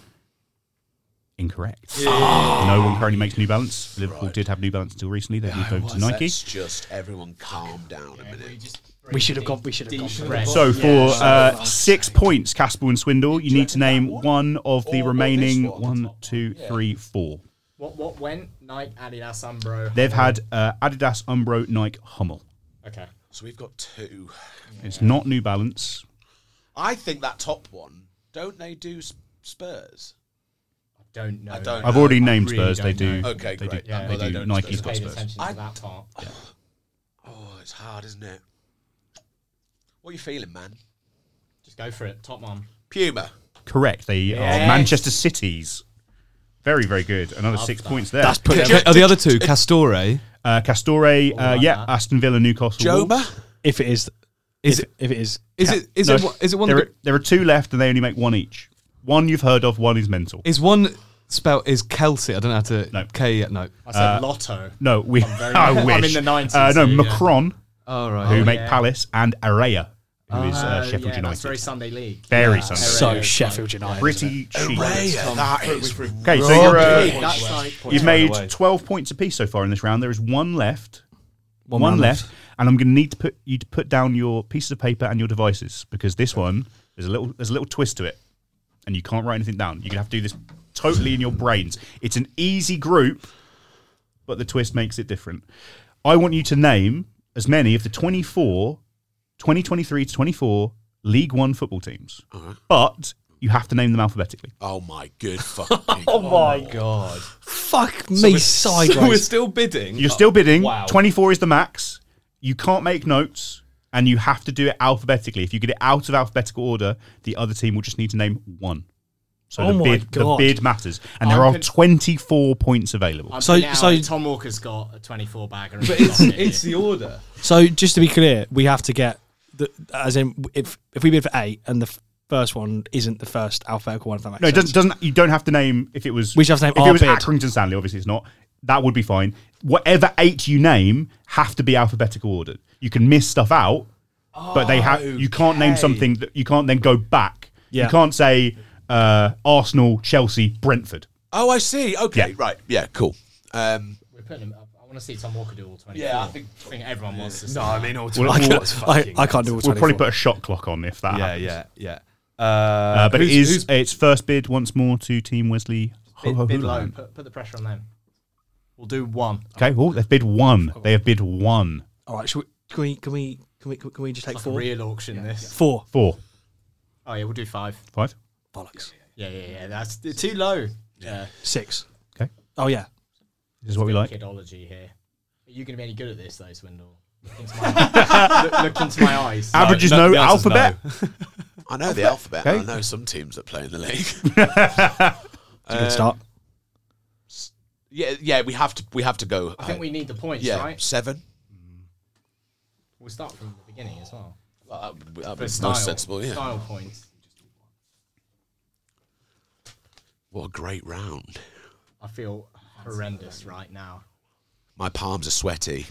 Speaker 1: Incorrect. No one currently makes New Balance. Liverpool did have New Balance until recently. They moved over to Nike.
Speaker 4: Let's just everyone calm down a minute.
Speaker 3: We should have gone. We should have gone. For
Speaker 5: Red.
Speaker 3: this.
Speaker 1: So for 6 points, Caspel and Swindle, you need to name one of the remaining 1, 2, 3, 4.
Speaker 5: What went? Nike, Adidas, Umbro.
Speaker 1: They've had Adidas, Umbro, Nike, Hummel.
Speaker 5: Okay.
Speaker 4: So we've got 2.
Speaker 1: It's not New Balance.
Speaker 4: I think that top one, don't they do Spurs?
Speaker 5: Don't know.
Speaker 4: I don't
Speaker 1: I've
Speaker 4: know.
Speaker 1: already named
Speaker 5: really
Speaker 1: Spurs. They
Speaker 5: don't
Speaker 1: do.
Speaker 5: know.
Speaker 4: Okay,
Speaker 1: they
Speaker 4: great.
Speaker 1: Do,
Speaker 5: Yeah,
Speaker 1: they
Speaker 4: well,
Speaker 1: do.
Speaker 4: don't
Speaker 1: Nike's
Speaker 5: Just
Speaker 1: got
Speaker 5: paid
Speaker 1: Spurs.
Speaker 5: attention to that part.
Speaker 4: Oh, it's hard, isn't it? What are you feeling, man?
Speaker 5: Just go for it. Top one.
Speaker 4: Puma.
Speaker 1: Correct. They are
Speaker 5: Yes.
Speaker 1: Manchester Cities. Very, very good. Another 6 points there.
Speaker 3: That's put.
Speaker 2: Are the other 2 Castore?
Speaker 1: Castore,
Speaker 5: like
Speaker 1: yeah,
Speaker 5: that.
Speaker 1: Aston Villa, Newcastle. Wolves.
Speaker 4: Joba.
Speaker 3: If it is.
Speaker 2: Is
Speaker 3: if,
Speaker 2: it?
Speaker 3: If it is.
Speaker 2: Is
Speaker 1: No,
Speaker 2: it one?
Speaker 1: There are 2 left, and they only make 1 each. One you've heard of, one is mental.
Speaker 2: Is one spelled is Kelsey? I don't know how to.
Speaker 1: No.
Speaker 2: K yet. No.
Speaker 5: I said Lotto.
Speaker 1: No, we.
Speaker 5: very-
Speaker 1: I
Speaker 5: I'm
Speaker 1: wish.
Speaker 5: in the 90s,
Speaker 1: No,
Speaker 5: so, yeah.
Speaker 1: Macron,
Speaker 2: All right.
Speaker 1: who make
Speaker 5: yeah.
Speaker 1: Palace, and Araya, who is Sheffield
Speaker 5: yeah,
Speaker 1: United.
Speaker 5: that's very Sunday League.
Speaker 1: Very Sunday.
Speaker 3: So
Speaker 5: Araya is
Speaker 3: Sheffield United.
Speaker 1: Pretty cheap.
Speaker 4: That is
Speaker 1: Okay, so you're,
Speaker 5: That's like
Speaker 1: you've
Speaker 2: right
Speaker 1: made
Speaker 2: away.
Speaker 1: 12 points apiece so far in this round. There is 1 left. One
Speaker 3: round
Speaker 1: left. And I'm going to need to put you to put down your pieces of paper and your devices because this one there's a little twist to it, and you can't write anything down. You're going to have to do this totally in your brains. It's an easy group, but the twist makes it different. I want you to name as many of the 2023 to 24 League One football teams,
Speaker 4: Alright.
Speaker 1: but you have to name them alphabetically.
Speaker 4: Oh my good fucking.
Speaker 2: my god!
Speaker 3: Fuck me sideways.
Speaker 2: So we're still bidding.
Speaker 1: You're still bidding.
Speaker 2: Wow.
Speaker 1: 24 is the max. You can't make notes, and you have to do it alphabetically. If you get it out of alphabetical order, the other team will just need to name one. So
Speaker 3: Oh my
Speaker 1: the
Speaker 3: God.
Speaker 1: bid matters, and there are 24 points available.
Speaker 5: I'm
Speaker 3: So-
Speaker 5: putting it out
Speaker 3: so-
Speaker 5: that Tom Walker's got a 24 bagger.
Speaker 2: But it's the order.
Speaker 3: So just to be clear, we have to get as in if we bid for 8 and the first one isn't the first alphabetical one, if that makes
Speaker 1: No, it
Speaker 3: sense.
Speaker 1: doesn't. You don't have to name if it was.
Speaker 3: We just have to name
Speaker 1: if it
Speaker 3: our
Speaker 1: was
Speaker 3: bid.
Speaker 1: Accrington Stanley. Obviously, it's not. That would be fine. Whatever 8 you name have to be alphabetical ordered. You can miss stuff out, but they have. You can't name
Speaker 2: Okay.
Speaker 1: something that you can't then go back.
Speaker 3: Yeah.
Speaker 1: You can't say Arsenal, Chelsea, Brentford.
Speaker 4: Oh, I see. Okay,
Speaker 1: Yeah.
Speaker 4: right. Yeah, cool.
Speaker 5: We're putting him up. I want to see Tom Walker do all 24.
Speaker 2: Yeah, I
Speaker 5: I
Speaker 2: think-
Speaker 5: think everyone wants to see
Speaker 2: No,
Speaker 5: that.
Speaker 2: I mean, all
Speaker 1: Well,
Speaker 3: I,
Speaker 1: we'll-
Speaker 3: I can't do all 24.
Speaker 1: We'll probably put a shot clock on if that happens.
Speaker 2: yeah.
Speaker 1: But it's first bid once more to Team Wesley.
Speaker 5: Bid low. Put the pressure on them. We'll do 1.
Speaker 1: Okay, well, they've bid 1. They have bid 1.
Speaker 3: All right, can we just take
Speaker 5: Like a
Speaker 3: 4?
Speaker 5: real auction, this.
Speaker 3: 4.
Speaker 1: 4.
Speaker 5: Oh, yeah, we'll do 5.
Speaker 1: 5.
Speaker 3: Bollocks.
Speaker 5: Yeah. That's too low. Yeah.
Speaker 3: 6.
Speaker 1: Okay.
Speaker 3: Oh yeah.
Speaker 1: This is what we like.
Speaker 5: Kidology here. Are you going to be any good at this, though, Swindle? Look into my, look into my eyes.
Speaker 1: Averages
Speaker 2: the
Speaker 1: no,
Speaker 2: answer's
Speaker 1: alphabet.
Speaker 4: I know the alphabet.
Speaker 1: Okay.
Speaker 4: I know some teams that play in the league.
Speaker 3: It's a good start.
Speaker 4: Yeah. We have to go.
Speaker 5: I think we need the points,
Speaker 4: Yeah,
Speaker 5: right?
Speaker 4: 7.
Speaker 5: We'll start from the beginning as well.
Speaker 4: Well, that
Speaker 5: For
Speaker 4: was
Speaker 5: style,
Speaker 4: most sensible. Yeah.
Speaker 5: Style points.
Speaker 4: What a great round.
Speaker 5: I feel horrendous right now.
Speaker 4: My palms are sweaty.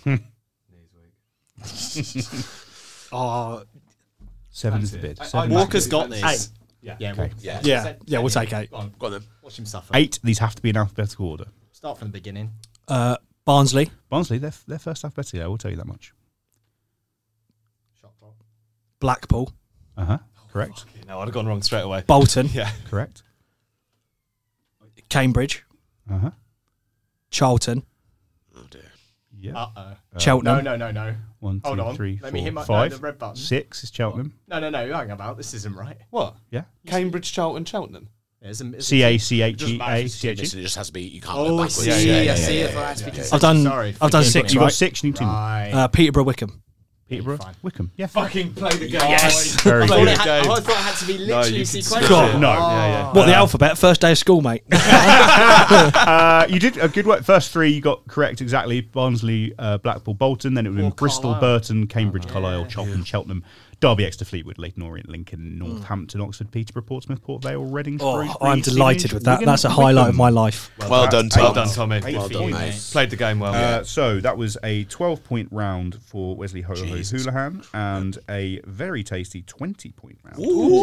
Speaker 3: Oh
Speaker 1: 7 is the bid.
Speaker 2: I-
Speaker 1: 7.
Speaker 5: Walker's got this.
Speaker 3: 8.
Speaker 5: Yeah,
Speaker 1: Okay.
Speaker 4: Yeah.
Speaker 3: Yeah, we'll take 8.
Speaker 5: Go on,
Speaker 4: Go on then.
Speaker 5: watch him suffer.
Speaker 1: 8. These have to be in alphabetical order.
Speaker 5: Start from the beginning.
Speaker 3: Barnsley,
Speaker 1: Barnsley, they're first alphabetically. I will tell you that much.
Speaker 5: Shot clock.
Speaker 3: Blackpool,
Speaker 1: Correct.
Speaker 2: No, I'd have gone wrong straight away.
Speaker 3: Bolton,
Speaker 2: Yeah.
Speaker 1: Correct.
Speaker 3: Cambridge, Charlton,
Speaker 4: Oh dear.
Speaker 1: Yeah.
Speaker 5: Uh-oh.
Speaker 3: Cheltenham.
Speaker 5: No.
Speaker 1: 1, 2,
Speaker 5: Hold on.
Speaker 1: 3,
Speaker 5: Let me
Speaker 1: 4,
Speaker 5: hit my
Speaker 1: 5.
Speaker 5: no, the red button.
Speaker 1: 6 is Cheltenham.
Speaker 5: No. Hang about. This isn't right.
Speaker 2: What?
Speaker 1: Yeah.
Speaker 2: Cambridge, Charlton, Cheltenham.
Speaker 5: It's a,
Speaker 1: C-A-C-H-E-A.
Speaker 4: Listen, it just has to be. You can't
Speaker 5: Oh,
Speaker 4: go
Speaker 5: I
Speaker 4: backwards.
Speaker 5: see.
Speaker 2: Yeah.
Speaker 5: I see. I thought I had to be consistent.
Speaker 3: I've done 6,
Speaker 1: You got
Speaker 3: right?
Speaker 1: 6, you need 2 more.
Speaker 5: Right.
Speaker 3: Peterborough, Wickham.
Speaker 1: Peterborough,
Speaker 5: fine.
Speaker 1: Wickham. Yeah.
Speaker 2: Fucking play the game.
Speaker 5: Yes.
Speaker 1: Very
Speaker 5: I thought
Speaker 1: good.
Speaker 5: it had, I thought it had to be literally
Speaker 2: you can
Speaker 5: sequential.
Speaker 3: skip it.
Speaker 1: No.
Speaker 2: Yeah.
Speaker 3: What, the alphabet? First day of school, mate.
Speaker 1: You did a good work. First 3 you got correct exactly. Barnsley, Blackpool, Bolton. Then it would have been Bristol,
Speaker 5: Carlisle.
Speaker 1: Burton, Cambridge, Carlisle, Charlton, Cheltenham, Derby, Exeter, Fleetwood, Leighton Orient, Lincoln, Northampton, Oxford, Peterborough, Portsmouth, Port Vale, Reading,
Speaker 3: Oh,
Speaker 1: Shrewsbury,
Speaker 3: I'm delighted
Speaker 1: Stevenage,
Speaker 3: with that.
Speaker 1: Wigan,
Speaker 3: That's a highlight of
Speaker 1: Wickham.
Speaker 3: my life.
Speaker 4: Well done, Tom.
Speaker 2: Well done, Tommy.
Speaker 4: Well done, mate.
Speaker 2: Played the game well.
Speaker 1: So that was a 12-point round for Wesley Ho
Speaker 4: Jesus.
Speaker 1: Houlihan and a very tasty 20-point round.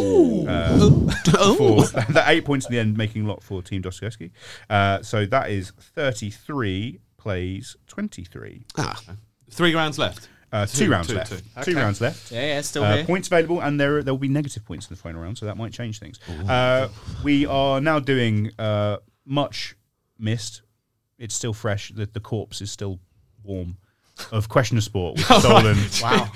Speaker 1: For the 8 points in the end, making a lot for Team Dostoevsky. So that is 33 plays 23.
Speaker 2: 3 rounds left.
Speaker 1: 2 rounds
Speaker 2: two,
Speaker 1: left.
Speaker 2: two.
Speaker 1: 2
Speaker 2: Okay.
Speaker 1: rounds left.
Speaker 5: Yeah, still here.
Speaker 1: Points available, and there will be negative points in the final round, so that might change things. We are now doing much missed. It's still fresh. The corpse is still warm. Of Question of Sport. We've stolen.
Speaker 5: Wow.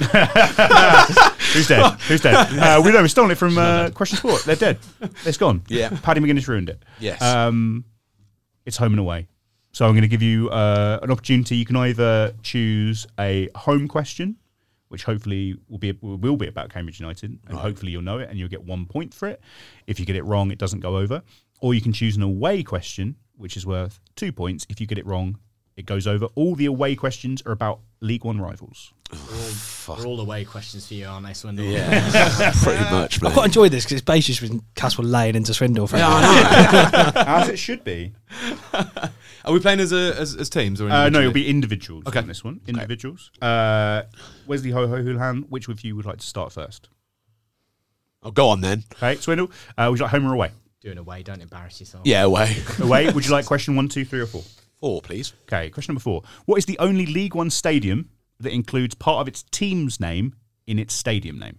Speaker 1: Who's dead? Who's dead? We've stolen it from Question of Sport. They're dead. It's gone.
Speaker 4: Yeah.
Speaker 1: Paddy McGuinness ruined it.
Speaker 4: Yes.
Speaker 1: It's home and away. So I'm going to give you an opportunity. You can either choose a home question, which hopefully will be about Cambridge United, and hopefully you'll know it and you'll get 1 point for it. If you get it wrong, it doesn't go over. Or you can choose an away question, which is worth 2 points. If you get it wrong, it goes over. All the away questions are about League One rivals.
Speaker 5: We're all away questions for you, aren't they, Swindle?
Speaker 4: Yeah. Pretty much,
Speaker 3: I
Speaker 4: mate.
Speaker 3: quite enjoyed this because it's basically been Caswell laying into Swindle for
Speaker 1: As it should be.
Speaker 2: Are we playing as teams or
Speaker 1: No,
Speaker 2: individually?
Speaker 1: it'll be individuals
Speaker 2: Okay.
Speaker 1: on this one. Individuals. Wesley Houlihan, which of you would like to start first?
Speaker 4: Oh, go on then.
Speaker 1: Okay, Swindle. Would you like home or away?
Speaker 5: Doing away, don't embarrass yourself.
Speaker 4: Yeah, away.
Speaker 1: Away. Would you like question 1, 2, 3, or 4?
Speaker 4: 4, please.
Speaker 1: Okay, question number 4. What is the only League One stadium that includes part of its team's name in its stadium name?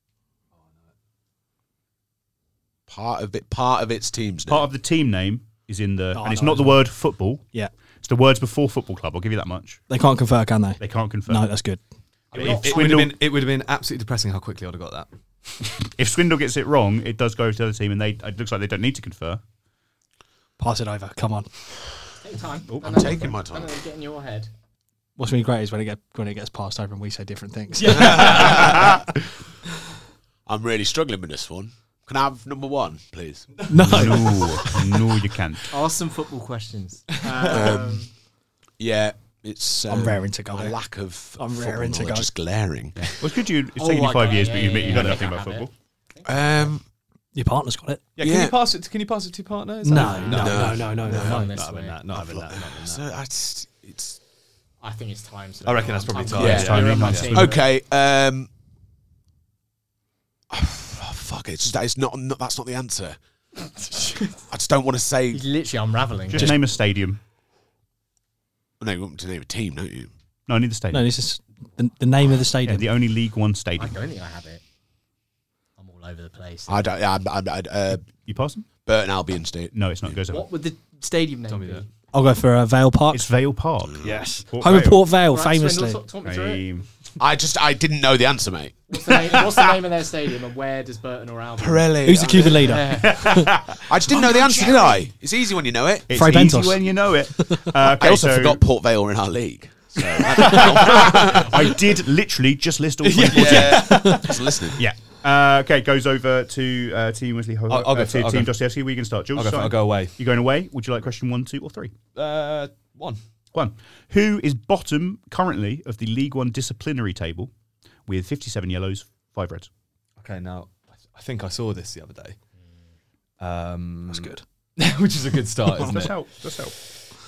Speaker 4: Part of its team's name.
Speaker 1: Part of the team name is in the,
Speaker 3: Oh,
Speaker 1: and it's
Speaker 3: no,
Speaker 1: not the word football.
Speaker 3: Yeah.
Speaker 1: It's the words before football club. I'll give you that much.
Speaker 3: They can't convert, can they?
Speaker 1: They can't confirm.
Speaker 3: No, that's good.
Speaker 1: If
Speaker 2: It would have been absolutely depressing how quickly I'd have got that.
Speaker 1: If Swindle gets it wrong, it does go to the other team, and it looks like they don't need to confer.
Speaker 3: Pass it over. Come on.
Speaker 5: Take time.
Speaker 4: I'm taking my time.
Speaker 5: And then get in your head.
Speaker 3: What's really great is when it gets passed over and we say different things.
Speaker 4: I'm really struggling with this one. Can I have number 1, please?
Speaker 3: No.
Speaker 1: No, you can't.
Speaker 5: Ask some football questions.
Speaker 4: Yeah, it's.
Speaker 3: I'm raring to go.
Speaker 4: A lack of.
Speaker 3: I'm
Speaker 4: football
Speaker 3: raring to
Speaker 4: knowledge
Speaker 3: go.
Speaker 4: is glaring.
Speaker 1: Well, it's good it's
Speaker 5: Oh,
Speaker 1: taken you
Speaker 5: I
Speaker 1: 5
Speaker 5: got
Speaker 1: years,
Speaker 5: it.
Speaker 1: but
Speaker 5: Yeah,
Speaker 1: you know
Speaker 5: yeah,
Speaker 1: nothing
Speaker 5: yeah.
Speaker 1: about football.
Speaker 3: Your partner's got it.
Speaker 2: Yeah,
Speaker 4: Yeah.
Speaker 2: can you pass it? Can you pass it to your partner? Is
Speaker 3: No.
Speaker 2: that-
Speaker 3: No.
Speaker 5: This
Speaker 2: Not having
Speaker 5: way.
Speaker 2: that. Not having that.
Speaker 4: So it's.
Speaker 5: I think it's time. So
Speaker 2: I reckon that's probably time.
Speaker 4: Yeah.
Speaker 5: You're on my
Speaker 1: Yeah.
Speaker 5: team.
Speaker 4: Okay. Fuck it. That's not the answer. I just don't want to say.
Speaker 5: He's literally unraveling.
Speaker 1: Just name a stadium.
Speaker 4: No, you want me to name a team, don't you?
Speaker 1: No, I need the stadium.
Speaker 3: No, this is the name of the
Speaker 1: Yeah,
Speaker 3: stadium.
Speaker 1: the only League One
Speaker 5: I
Speaker 1: stadium.
Speaker 5: don't think I have it. I'm all over the place.
Speaker 4: I don't.
Speaker 1: You passing?
Speaker 4: Burton Albion State.
Speaker 1: No, it's not. It goes over.
Speaker 5: What would the stadium name
Speaker 2: Tell me
Speaker 5: be?
Speaker 2: that.
Speaker 3: I'll go for Vale Park.
Speaker 1: It's Vale Park.
Speaker 3: Yes.
Speaker 1: Port
Speaker 3: Home of
Speaker 1: Vale.
Speaker 3: Port Vale,
Speaker 5: Right,
Speaker 3: famously.
Speaker 5: Swindle, talk me through it.
Speaker 4: I didn't know the answer, mate.
Speaker 5: What's the name of their stadium, and where does Burton or Albion?
Speaker 4: Pirelli.
Speaker 3: Who's the Cuban leader?
Speaker 4: I just didn't know the answer, did I? It's easy when you know it.
Speaker 1: It's
Speaker 3: Fray
Speaker 1: easy
Speaker 3: Bentos.
Speaker 1: when you know it.
Speaker 4: I
Speaker 1: Okay,
Speaker 4: also
Speaker 1: so
Speaker 4: forgot Port Vale were in our league. So
Speaker 1: I did literally just list all 24 teams.
Speaker 4: yeah, just listening.
Speaker 1: Yeah. Okay, goes over to Team Wesley Ho.
Speaker 2: I'll go for-
Speaker 1: to
Speaker 2: I'll
Speaker 1: Team
Speaker 2: go.
Speaker 1: Dostoevsky. We can start. Jules,
Speaker 2: I'll
Speaker 1: starting.
Speaker 2: go away.
Speaker 1: You going away? Would you like question 1, 2, or 3?
Speaker 2: 1.
Speaker 1: 1. Who is bottom currently of the League One disciplinary table with 57 yellows, 5 reds?
Speaker 2: Okay, now I think I saw this the other day. That's
Speaker 3: good.
Speaker 2: Which is a good start, isn't
Speaker 1: Let's
Speaker 2: it?
Speaker 1: help. Let's help.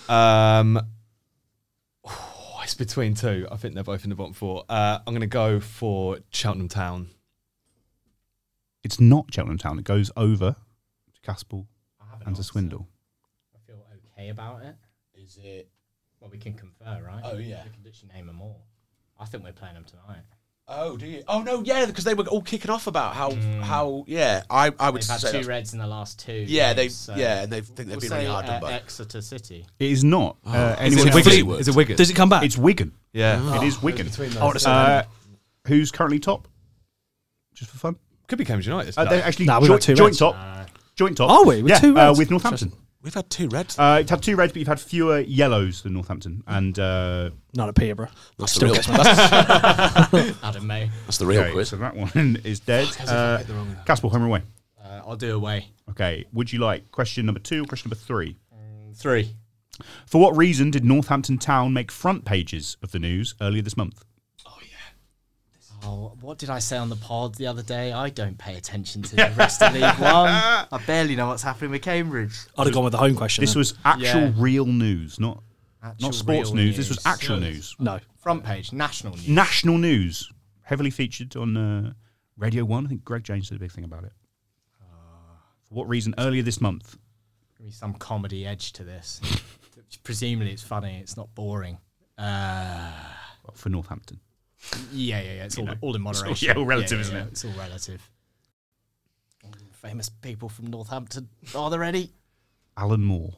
Speaker 2: It's between 2. I think they're both in the bottom 4. I'm going to go for Cheltenham Town.
Speaker 1: It's not Cheltenham Town. It goes over to Caspel and to Swindle.
Speaker 5: I feel okay about it.
Speaker 4: Is it?
Speaker 5: Well, we can confer, right?
Speaker 4: Oh, yeah.
Speaker 5: We can literally name them all. I think we're playing them tonight.
Speaker 4: Oh, do you? Oh no, yeah, because they were all kicking off about how yeah. I would
Speaker 5: They've had
Speaker 4: say
Speaker 5: 2
Speaker 4: that's-
Speaker 5: reds in the last 2.
Speaker 4: Yeah,
Speaker 5: games, so
Speaker 4: and they think they've
Speaker 5: we'll
Speaker 4: been
Speaker 5: say,
Speaker 4: really hard done by.
Speaker 5: Exeter City.
Speaker 1: It is not.
Speaker 2: Is
Speaker 1: Anyone
Speaker 2: it
Speaker 1: else?
Speaker 2: Wigan? Is it Wigan?
Speaker 3: Does it come back?
Speaker 1: It's Wigan.
Speaker 2: Yeah.
Speaker 1: It is Wigan.
Speaker 2: Between
Speaker 3: I would
Speaker 2: those.
Speaker 3: have said
Speaker 1: Who's currently top? Just for fun.
Speaker 2: Could be Cambridge United.
Speaker 1: They're actually
Speaker 3: No, we've got
Speaker 1: joint,
Speaker 3: 2
Speaker 1: joint
Speaker 3: reds.
Speaker 1: top. Joint top.
Speaker 3: Are we? With
Speaker 1: yeah,
Speaker 3: 2 reds?
Speaker 1: with Northampton.
Speaker 4: We've had 2 reds.
Speaker 1: It's had 2 reds, but you've had fewer yellows than Northampton. And
Speaker 3: Not at Peterborough.
Speaker 4: That's the
Speaker 3: Still
Speaker 4: real.
Speaker 3: gets
Speaker 5: Adam May.
Speaker 4: That's the real
Speaker 1: okay,
Speaker 4: quiz.
Speaker 1: so that one is dead. Caspel, home or away?
Speaker 5: I'll do away.
Speaker 1: Okay. Would you like question number 2 or question number 3?
Speaker 5: 3.
Speaker 1: For what reason did Northampton Town make front pages of the news earlier this month?
Speaker 5: Oh, what did I say on the pod the other day? I don't pay attention to the rest of League One. I barely know what's happening with Cambridge.
Speaker 3: I'd have gone with the home question.
Speaker 1: This
Speaker 3: then.
Speaker 1: was actual
Speaker 5: Yeah.
Speaker 1: real news, not
Speaker 5: Actual
Speaker 1: sports
Speaker 5: real
Speaker 1: news. This was actual news.
Speaker 3: No.
Speaker 5: Front page, national news.
Speaker 1: National news. Heavily featured on Radio 1. I think Greg James did a big thing about it. For what reason earlier this month?
Speaker 5: Give me some comedy edge to this. Presumably it's funny. It's not boring.
Speaker 1: For Northampton.
Speaker 5: Yeah. It's all in
Speaker 1: It's all-
Speaker 5: moderation.
Speaker 1: yeah, all relative, isn't it?
Speaker 5: It's all relative. Famous people from Northampton. Are there any?
Speaker 1: Alan Moore.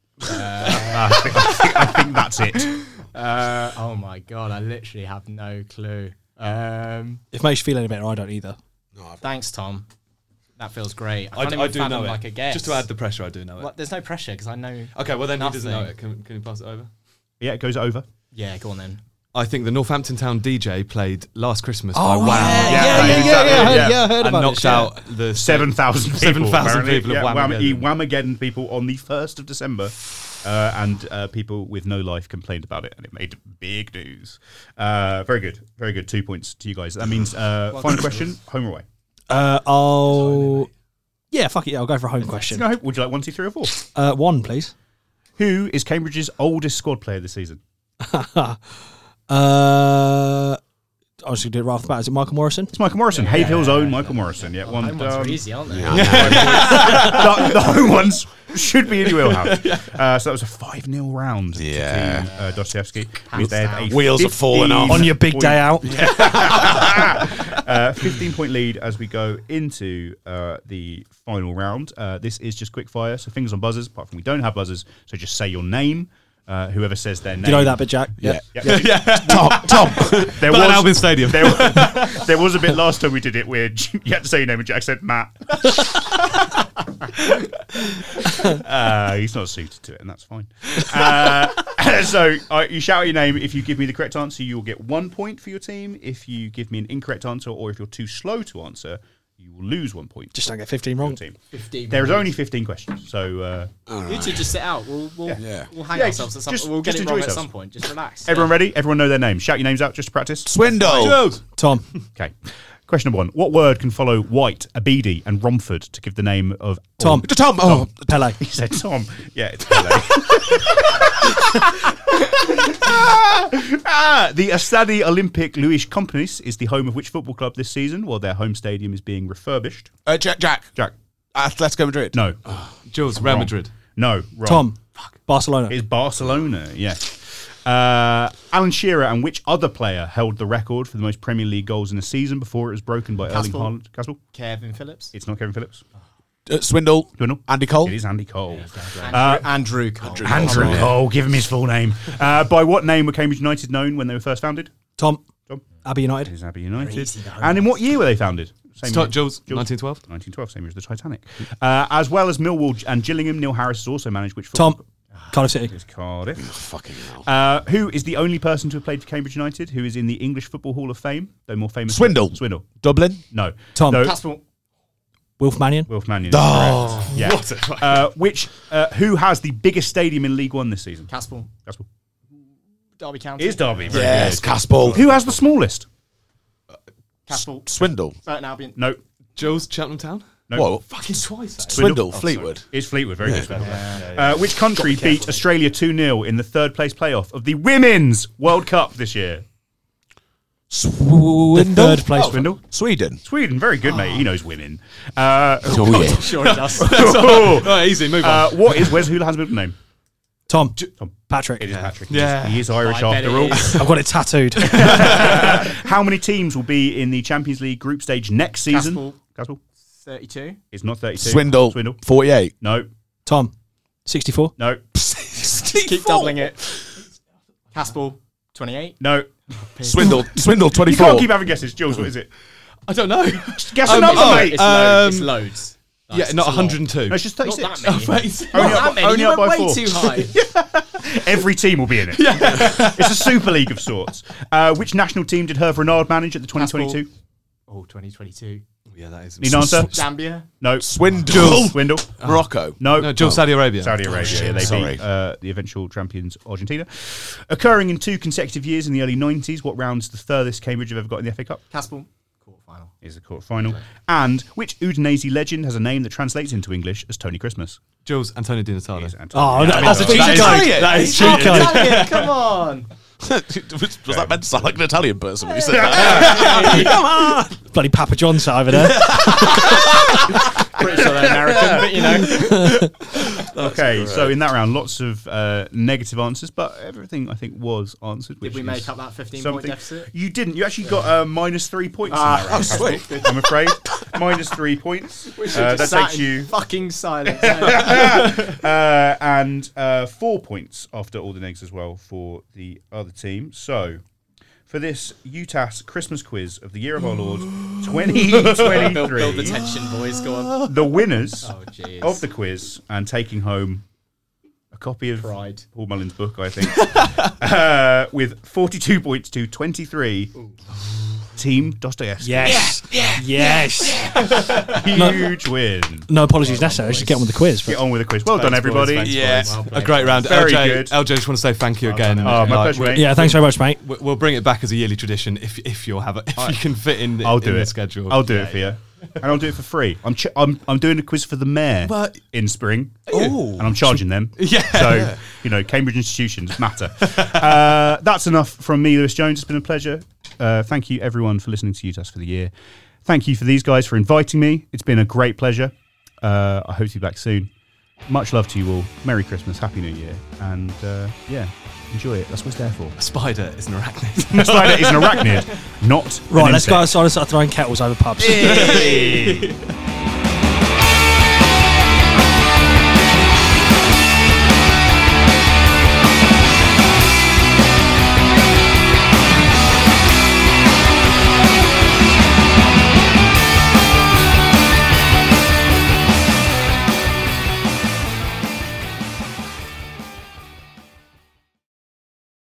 Speaker 1: I think that's it.
Speaker 5: Oh my god, I literally have no clue.
Speaker 3: If it makes you feel any better, I don't either.
Speaker 5: Thanks, Tom. That feels great.
Speaker 2: I
Speaker 5: can't even
Speaker 2: do
Speaker 5: fathom
Speaker 2: know it.
Speaker 5: like a guess.
Speaker 2: Just to add the pressure, I do know it.
Speaker 5: Well, there's no pressure because I know.
Speaker 2: Okay, well then he doesn't know
Speaker 5: Nothing.
Speaker 2: it. Can you pass it over?
Speaker 1: Yeah, it goes over.
Speaker 5: Yeah, go on then.
Speaker 2: I think the Northampton Town DJ played Last Christmas
Speaker 3: Oh,
Speaker 2: by Wham.
Speaker 3: I heard
Speaker 2: And
Speaker 3: about
Speaker 2: knocked
Speaker 3: this, yeah.
Speaker 2: out the
Speaker 1: 7,000 people.
Speaker 2: 7,000
Speaker 1: apparently.
Speaker 2: people of
Speaker 1: Yeah,
Speaker 2: Whamageddon.
Speaker 1: Whamageddon people on the 1st of December. And people with no life complained about it, and it made big news. Very good. Very good. 2 points to you guys. That means final question, home or away?
Speaker 3: Yeah, fuck it. Yeah, I'll go for a home question.
Speaker 1: No, would you like 1, 2, 3, or 4?
Speaker 3: 1, please.
Speaker 1: Who is Cambridge's oldest squad player this season?
Speaker 3: I was going to do it right off the bat. Is it Michael Morrison?
Speaker 1: It's Michael Morrison. Have Hill's own Michael Morrison. Yeah, one
Speaker 5: Home ones
Speaker 1: down.
Speaker 5: are easy, aren't they?
Speaker 1: The home ones should be in your wheelhouse. So that was a 5-0 round to
Speaker 4: Yeah.
Speaker 1: Team Dostoevsky. They had a
Speaker 4: Wheels are falling off.
Speaker 3: On your big day out.
Speaker 1: 15-point lead as we go into the final round. This is just quick fire, so fingers on buzzers, apart from we don't have buzzers, so just say your name Whoever says their name.
Speaker 3: Do you know that bit, Jack?
Speaker 6: Yeah.
Speaker 1: Tom. There
Speaker 2: But at Albion Stadium.
Speaker 1: there was a bit last time we did it where you had to say your name and Jack said Matt. He's not suited to it, and that's fine. So you shout out your name. If you give me the correct answer, you will get 1 point for your team. If you give me an incorrect answer, or if you're too slow to answer, you will lose 1 point.
Speaker 3: Just don't get 15 wrong.
Speaker 1: Team.
Speaker 5: 15
Speaker 1: There's
Speaker 5: points.
Speaker 1: only 15 questions, so
Speaker 5: You two just sit out. We'll hang
Speaker 1: Yeah,
Speaker 5: ourselves at some
Speaker 1: just-
Speaker 5: point. We'll get
Speaker 1: just
Speaker 5: it
Speaker 1: enjoy
Speaker 5: wrong at
Speaker 1: yourselves.
Speaker 5: some point. Just relax.
Speaker 1: everyone ready? Everyone know their name. Shout your names out just to practice.
Speaker 6: Swindle.
Speaker 3: Tom.
Speaker 1: Okay. Question number 1. What word can follow White, Abidi, and Romford to give the name of
Speaker 3: Tom.
Speaker 6: Tom. Oh,
Speaker 3: Pele.
Speaker 1: He said Tom. Yeah, it's Pele. The Stade Olympique Louis Companys is the home of which football club this season, while their home stadium is being refurbished?
Speaker 6: Jack.
Speaker 1: Jack.
Speaker 6: Atletico Madrid.
Speaker 1: No.
Speaker 2: Jules, Real
Speaker 1: Wrong.
Speaker 2: Madrid.
Speaker 1: No. Wrong.
Speaker 3: Tom. Barcelona.
Speaker 1: It's Barcelona, yes. Alan Shearer and which other player held the record for the most Premier League goals in a season before it was broken by Erling
Speaker 5: Caspel.
Speaker 1: Haaland? Caspel?
Speaker 5: Kevin Phillips.
Speaker 1: It's not Kevin Phillips.
Speaker 6: Swindle.
Speaker 1: Dwindle?
Speaker 6: Andy Cole.
Speaker 1: It is Andy Cole.
Speaker 5: Andrew Cole.
Speaker 1: Andrew Cole, give him his full name. By what name were Cambridge United known when they were first founded?
Speaker 3: Tom.
Speaker 1: Tom?
Speaker 3: Abbey
Speaker 1: It
Speaker 3: United.
Speaker 1: is Abbey United.
Speaker 5: Crazy, though.
Speaker 1: And in what year were they founded? Same year.
Speaker 2: Jules, 1912.
Speaker 1: 1912, same year as the Titanic. As well as Millwall and Gillingham, Neil Harris has also managed which football
Speaker 3: Tom. Cardiff City.
Speaker 1: It's Cardiff.
Speaker 6: Fucking hell.
Speaker 1: Who is the only person to have played for Cambridge United who is in the English Football Hall of Fame, though more famous?
Speaker 6: Swindle.
Speaker 1: Swindle.
Speaker 6: Dublin.
Speaker 1: No.
Speaker 3: Tom.
Speaker 1: No.
Speaker 5: Caspel.
Speaker 3: Wilf Mannion.
Speaker 1: Wilf Mannion.
Speaker 6: Oh.
Speaker 1: Yeah. Who has the biggest stadium in League One this season?
Speaker 5: Caspel.
Speaker 1: Caspel.
Speaker 5: Derby County.
Speaker 1: It is Derby. Very
Speaker 6: Yes,
Speaker 1: good.
Speaker 6: Caspel.
Speaker 1: Who has the smallest?
Speaker 5: Caspel.
Speaker 6: Swindle.
Speaker 5: Burton Albion.
Speaker 1: No.
Speaker 2: Jules, Cheltenham Town.
Speaker 1: No.
Speaker 6: What?
Speaker 2: Fucking twice.
Speaker 6: Swindle. Fleetwood.
Speaker 1: It's Fleetwood. Very good. Which country beat Australia 2-0 in the third place playoff of the Women's World Cup this year?
Speaker 6: Swindle.
Speaker 3: The third place.
Speaker 1: Swindle.
Speaker 6: Sweden.
Speaker 1: Sweden. Very good, mate. He knows women.
Speaker 6: Oh, yeah.
Speaker 5: Sure it does.
Speaker 2: Oh, easy, move on.
Speaker 1: Where's Houlihan's middle name?
Speaker 3: Tom.
Speaker 1: Tom.
Speaker 3: Patrick.
Speaker 1: It is Patrick.
Speaker 2: Yeah.
Speaker 1: He is Irish
Speaker 5: I bet
Speaker 1: after
Speaker 5: it
Speaker 1: all.
Speaker 5: is.
Speaker 3: I've got it tattooed.
Speaker 1: How many teams will be in the Champions League group stage next season?
Speaker 5: Caspel.
Speaker 1: Caspel.
Speaker 5: 32.
Speaker 1: It's not 32.
Speaker 6: Swindle.
Speaker 1: Swindle.
Speaker 6: 48.
Speaker 1: No.
Speaker 3: Tom. 64.
Speaker 1: No.
Speaker 5: Keep doubling it. Caspel. 28.
Speaker 1: No.
Speaker 6: Swindle. Swindle.
Speaker 1: You
Speaker 6: 24.
Speaker 1: can't keep having guesses. Jules, what is it?
Speaker 2: I don't know.
Speaker 1: Guess a number, mate.
Speaker 5: It's loads.
Speaker 2: Yeah, not 102.
Speaker 1: No, it's just
Speaker 5: Not
Speaker 1: 36.
Speaker 5: that many.
Speaker 1: Only
Speaker 5: Not
Speaker 1: up-
Speaker 5: that many.
Speaker 1: only
Speaker 5: You
Speaker 1: up
Speaker 5: went
Speaker 1: by
Speaker 5: way
Speaker 1: 4.
Speaker 5: too high.
Speaker 1: Every team will be in it. It's a super league of sorts. Which national team did Herve Renard manage at the 2022?
Speaker 5: Oh, 2022.
Speaker 2: Yeah, that is.
Speaker 1: Need an answer?
Speaker 5: Zambia.
Speaker 1: No.
Speaker 6: Swindle.
Speaker 1: Swindle.
Speaker 6: Morocco.
Speaker 1: No.
Speaker 2: No, Jules, Saudi Arabia.
Speaker 1: Saudi Arabia.
Speaker 6: shit,
Speaker 1: They
Speaker 6: sorry.
Speaker 1: beat the eventual champions Argentina. Occurring in 2 consecutive years in the early 90s, what round's the furthest Cambridge have ever got in the FA Cup?
Speaker 5: Caspel. Quarterfinal.
Speaker 1: Is the quarter-final. And which Udinese legend has a name that translates into English as Tony Christmas?
Speaker 2: Jules, Antonio Di Natale.
Speaker 1: Is Antonio.
Speaker 3: Oh,
Speaker 1: Yeah,
Speaker 3: that's a cheat
Speaker 6: That is
Speaker 3: code.
Speaker 6: Italian.
Speaker 3: That is
Speaker 5: Oh,
Speaker 3: cheat code.
Speaker 5: Italian, come on.
Speaker 6: Was that meant to sound like an Italian person when you said that?
Speaker 3: Bloody Papa John sat over there.
Speaker 5: Pretty sure they're American, but you know.
Speaker 1: Okay, so in that round, lots of negative answers, but everything I think was answered.
Speaker 5: Did
Speaker 1: which
Speaker 5: we
Speaker 1: is
Speaker 5: make up that 15-point
Speaker 1: something.
Speaker 5: deficit?
Speaker 1: You didn't. You actually got -3 points. in that round,
Speaker 6: sweet.
Speaker 1: I'm afraid. -3 points. That
Speaker 5: Sat
Speaker 1: takes
Speaker 5: in
Speaker 1: you
Speaker 5: fucking silence.
Speaker 1: and 4 points after all the negs as well for the other team. So for this UTAS Christmas quiz of the Year of Our Lord 2023,
Speaker 5: Build the tension, boys. Go on.
Speaker 1: the winners
Speaker 5: Oh, jeez.
Speaker 1: of the quiz and taking home a copy of
Speaker 5: Pride.
Speaker 1: Paul Mullins' book, I think, with 42 points to 23. Team Dostoevsky.
Speaker 3: Yes. Yes.
Speaker 1: Huge win.
Speaker 3: No apologies necessary. Let's just get on with the quiz.
Speaker 1: Get on with the quiz. Well done, everybody.
Speaker 5: boys,
Speaker 6: Yeah.
Speaker 5: Well
Speaker 2: A
Speaker 5: played.
Speaker 2: great round.
Speaker 1: Very
Speaker 2: LJ,
Speaker 1: good.
Speaker 2: LJ, just want to say thank you again.
Speaker 1: Oh, my pleasure, mate.
Speaker 3: Yeah, thanks very much, mate.
Speaker 2: We'll bring it back as a yearly tradition if you can fit in.
Speaker 1: I'll do
Speaker 2: in
Speaker 1: it.
Speaker 2: the schedule.
Speaker 1: I'll do it for you, and I'll do it for free. I'm doing a quiz for the mayor
Speaker 2: But-
Speaker 1: in spring,
Speaker 2: Oh.
Speaker 1: and I'm charging them.
Speaker 2: Yeah.
Speaker 1: So Cambridge institutions matter. That's enough from me, Lewis Jones. It's been a pleasure. Thank you, everyone, for listening to UTAS for the year. Thank you for these guys for inviting me. It's been a great pleasure. I hope to be back soon. Much love to you all. Merry Christmas, Happy New Year, and enjoy it. That's what it's there for.
Speaker 2: A spider is an arachnid.
Speaker 1: A spider is an arachnid, not
Speaker 3: Right,
Speaker 1: an
Speaker 3: let's go
Speaker 1: insect.
Speaker 3: outside and start throwing kettles over pubs.
Speaker 1: Hey.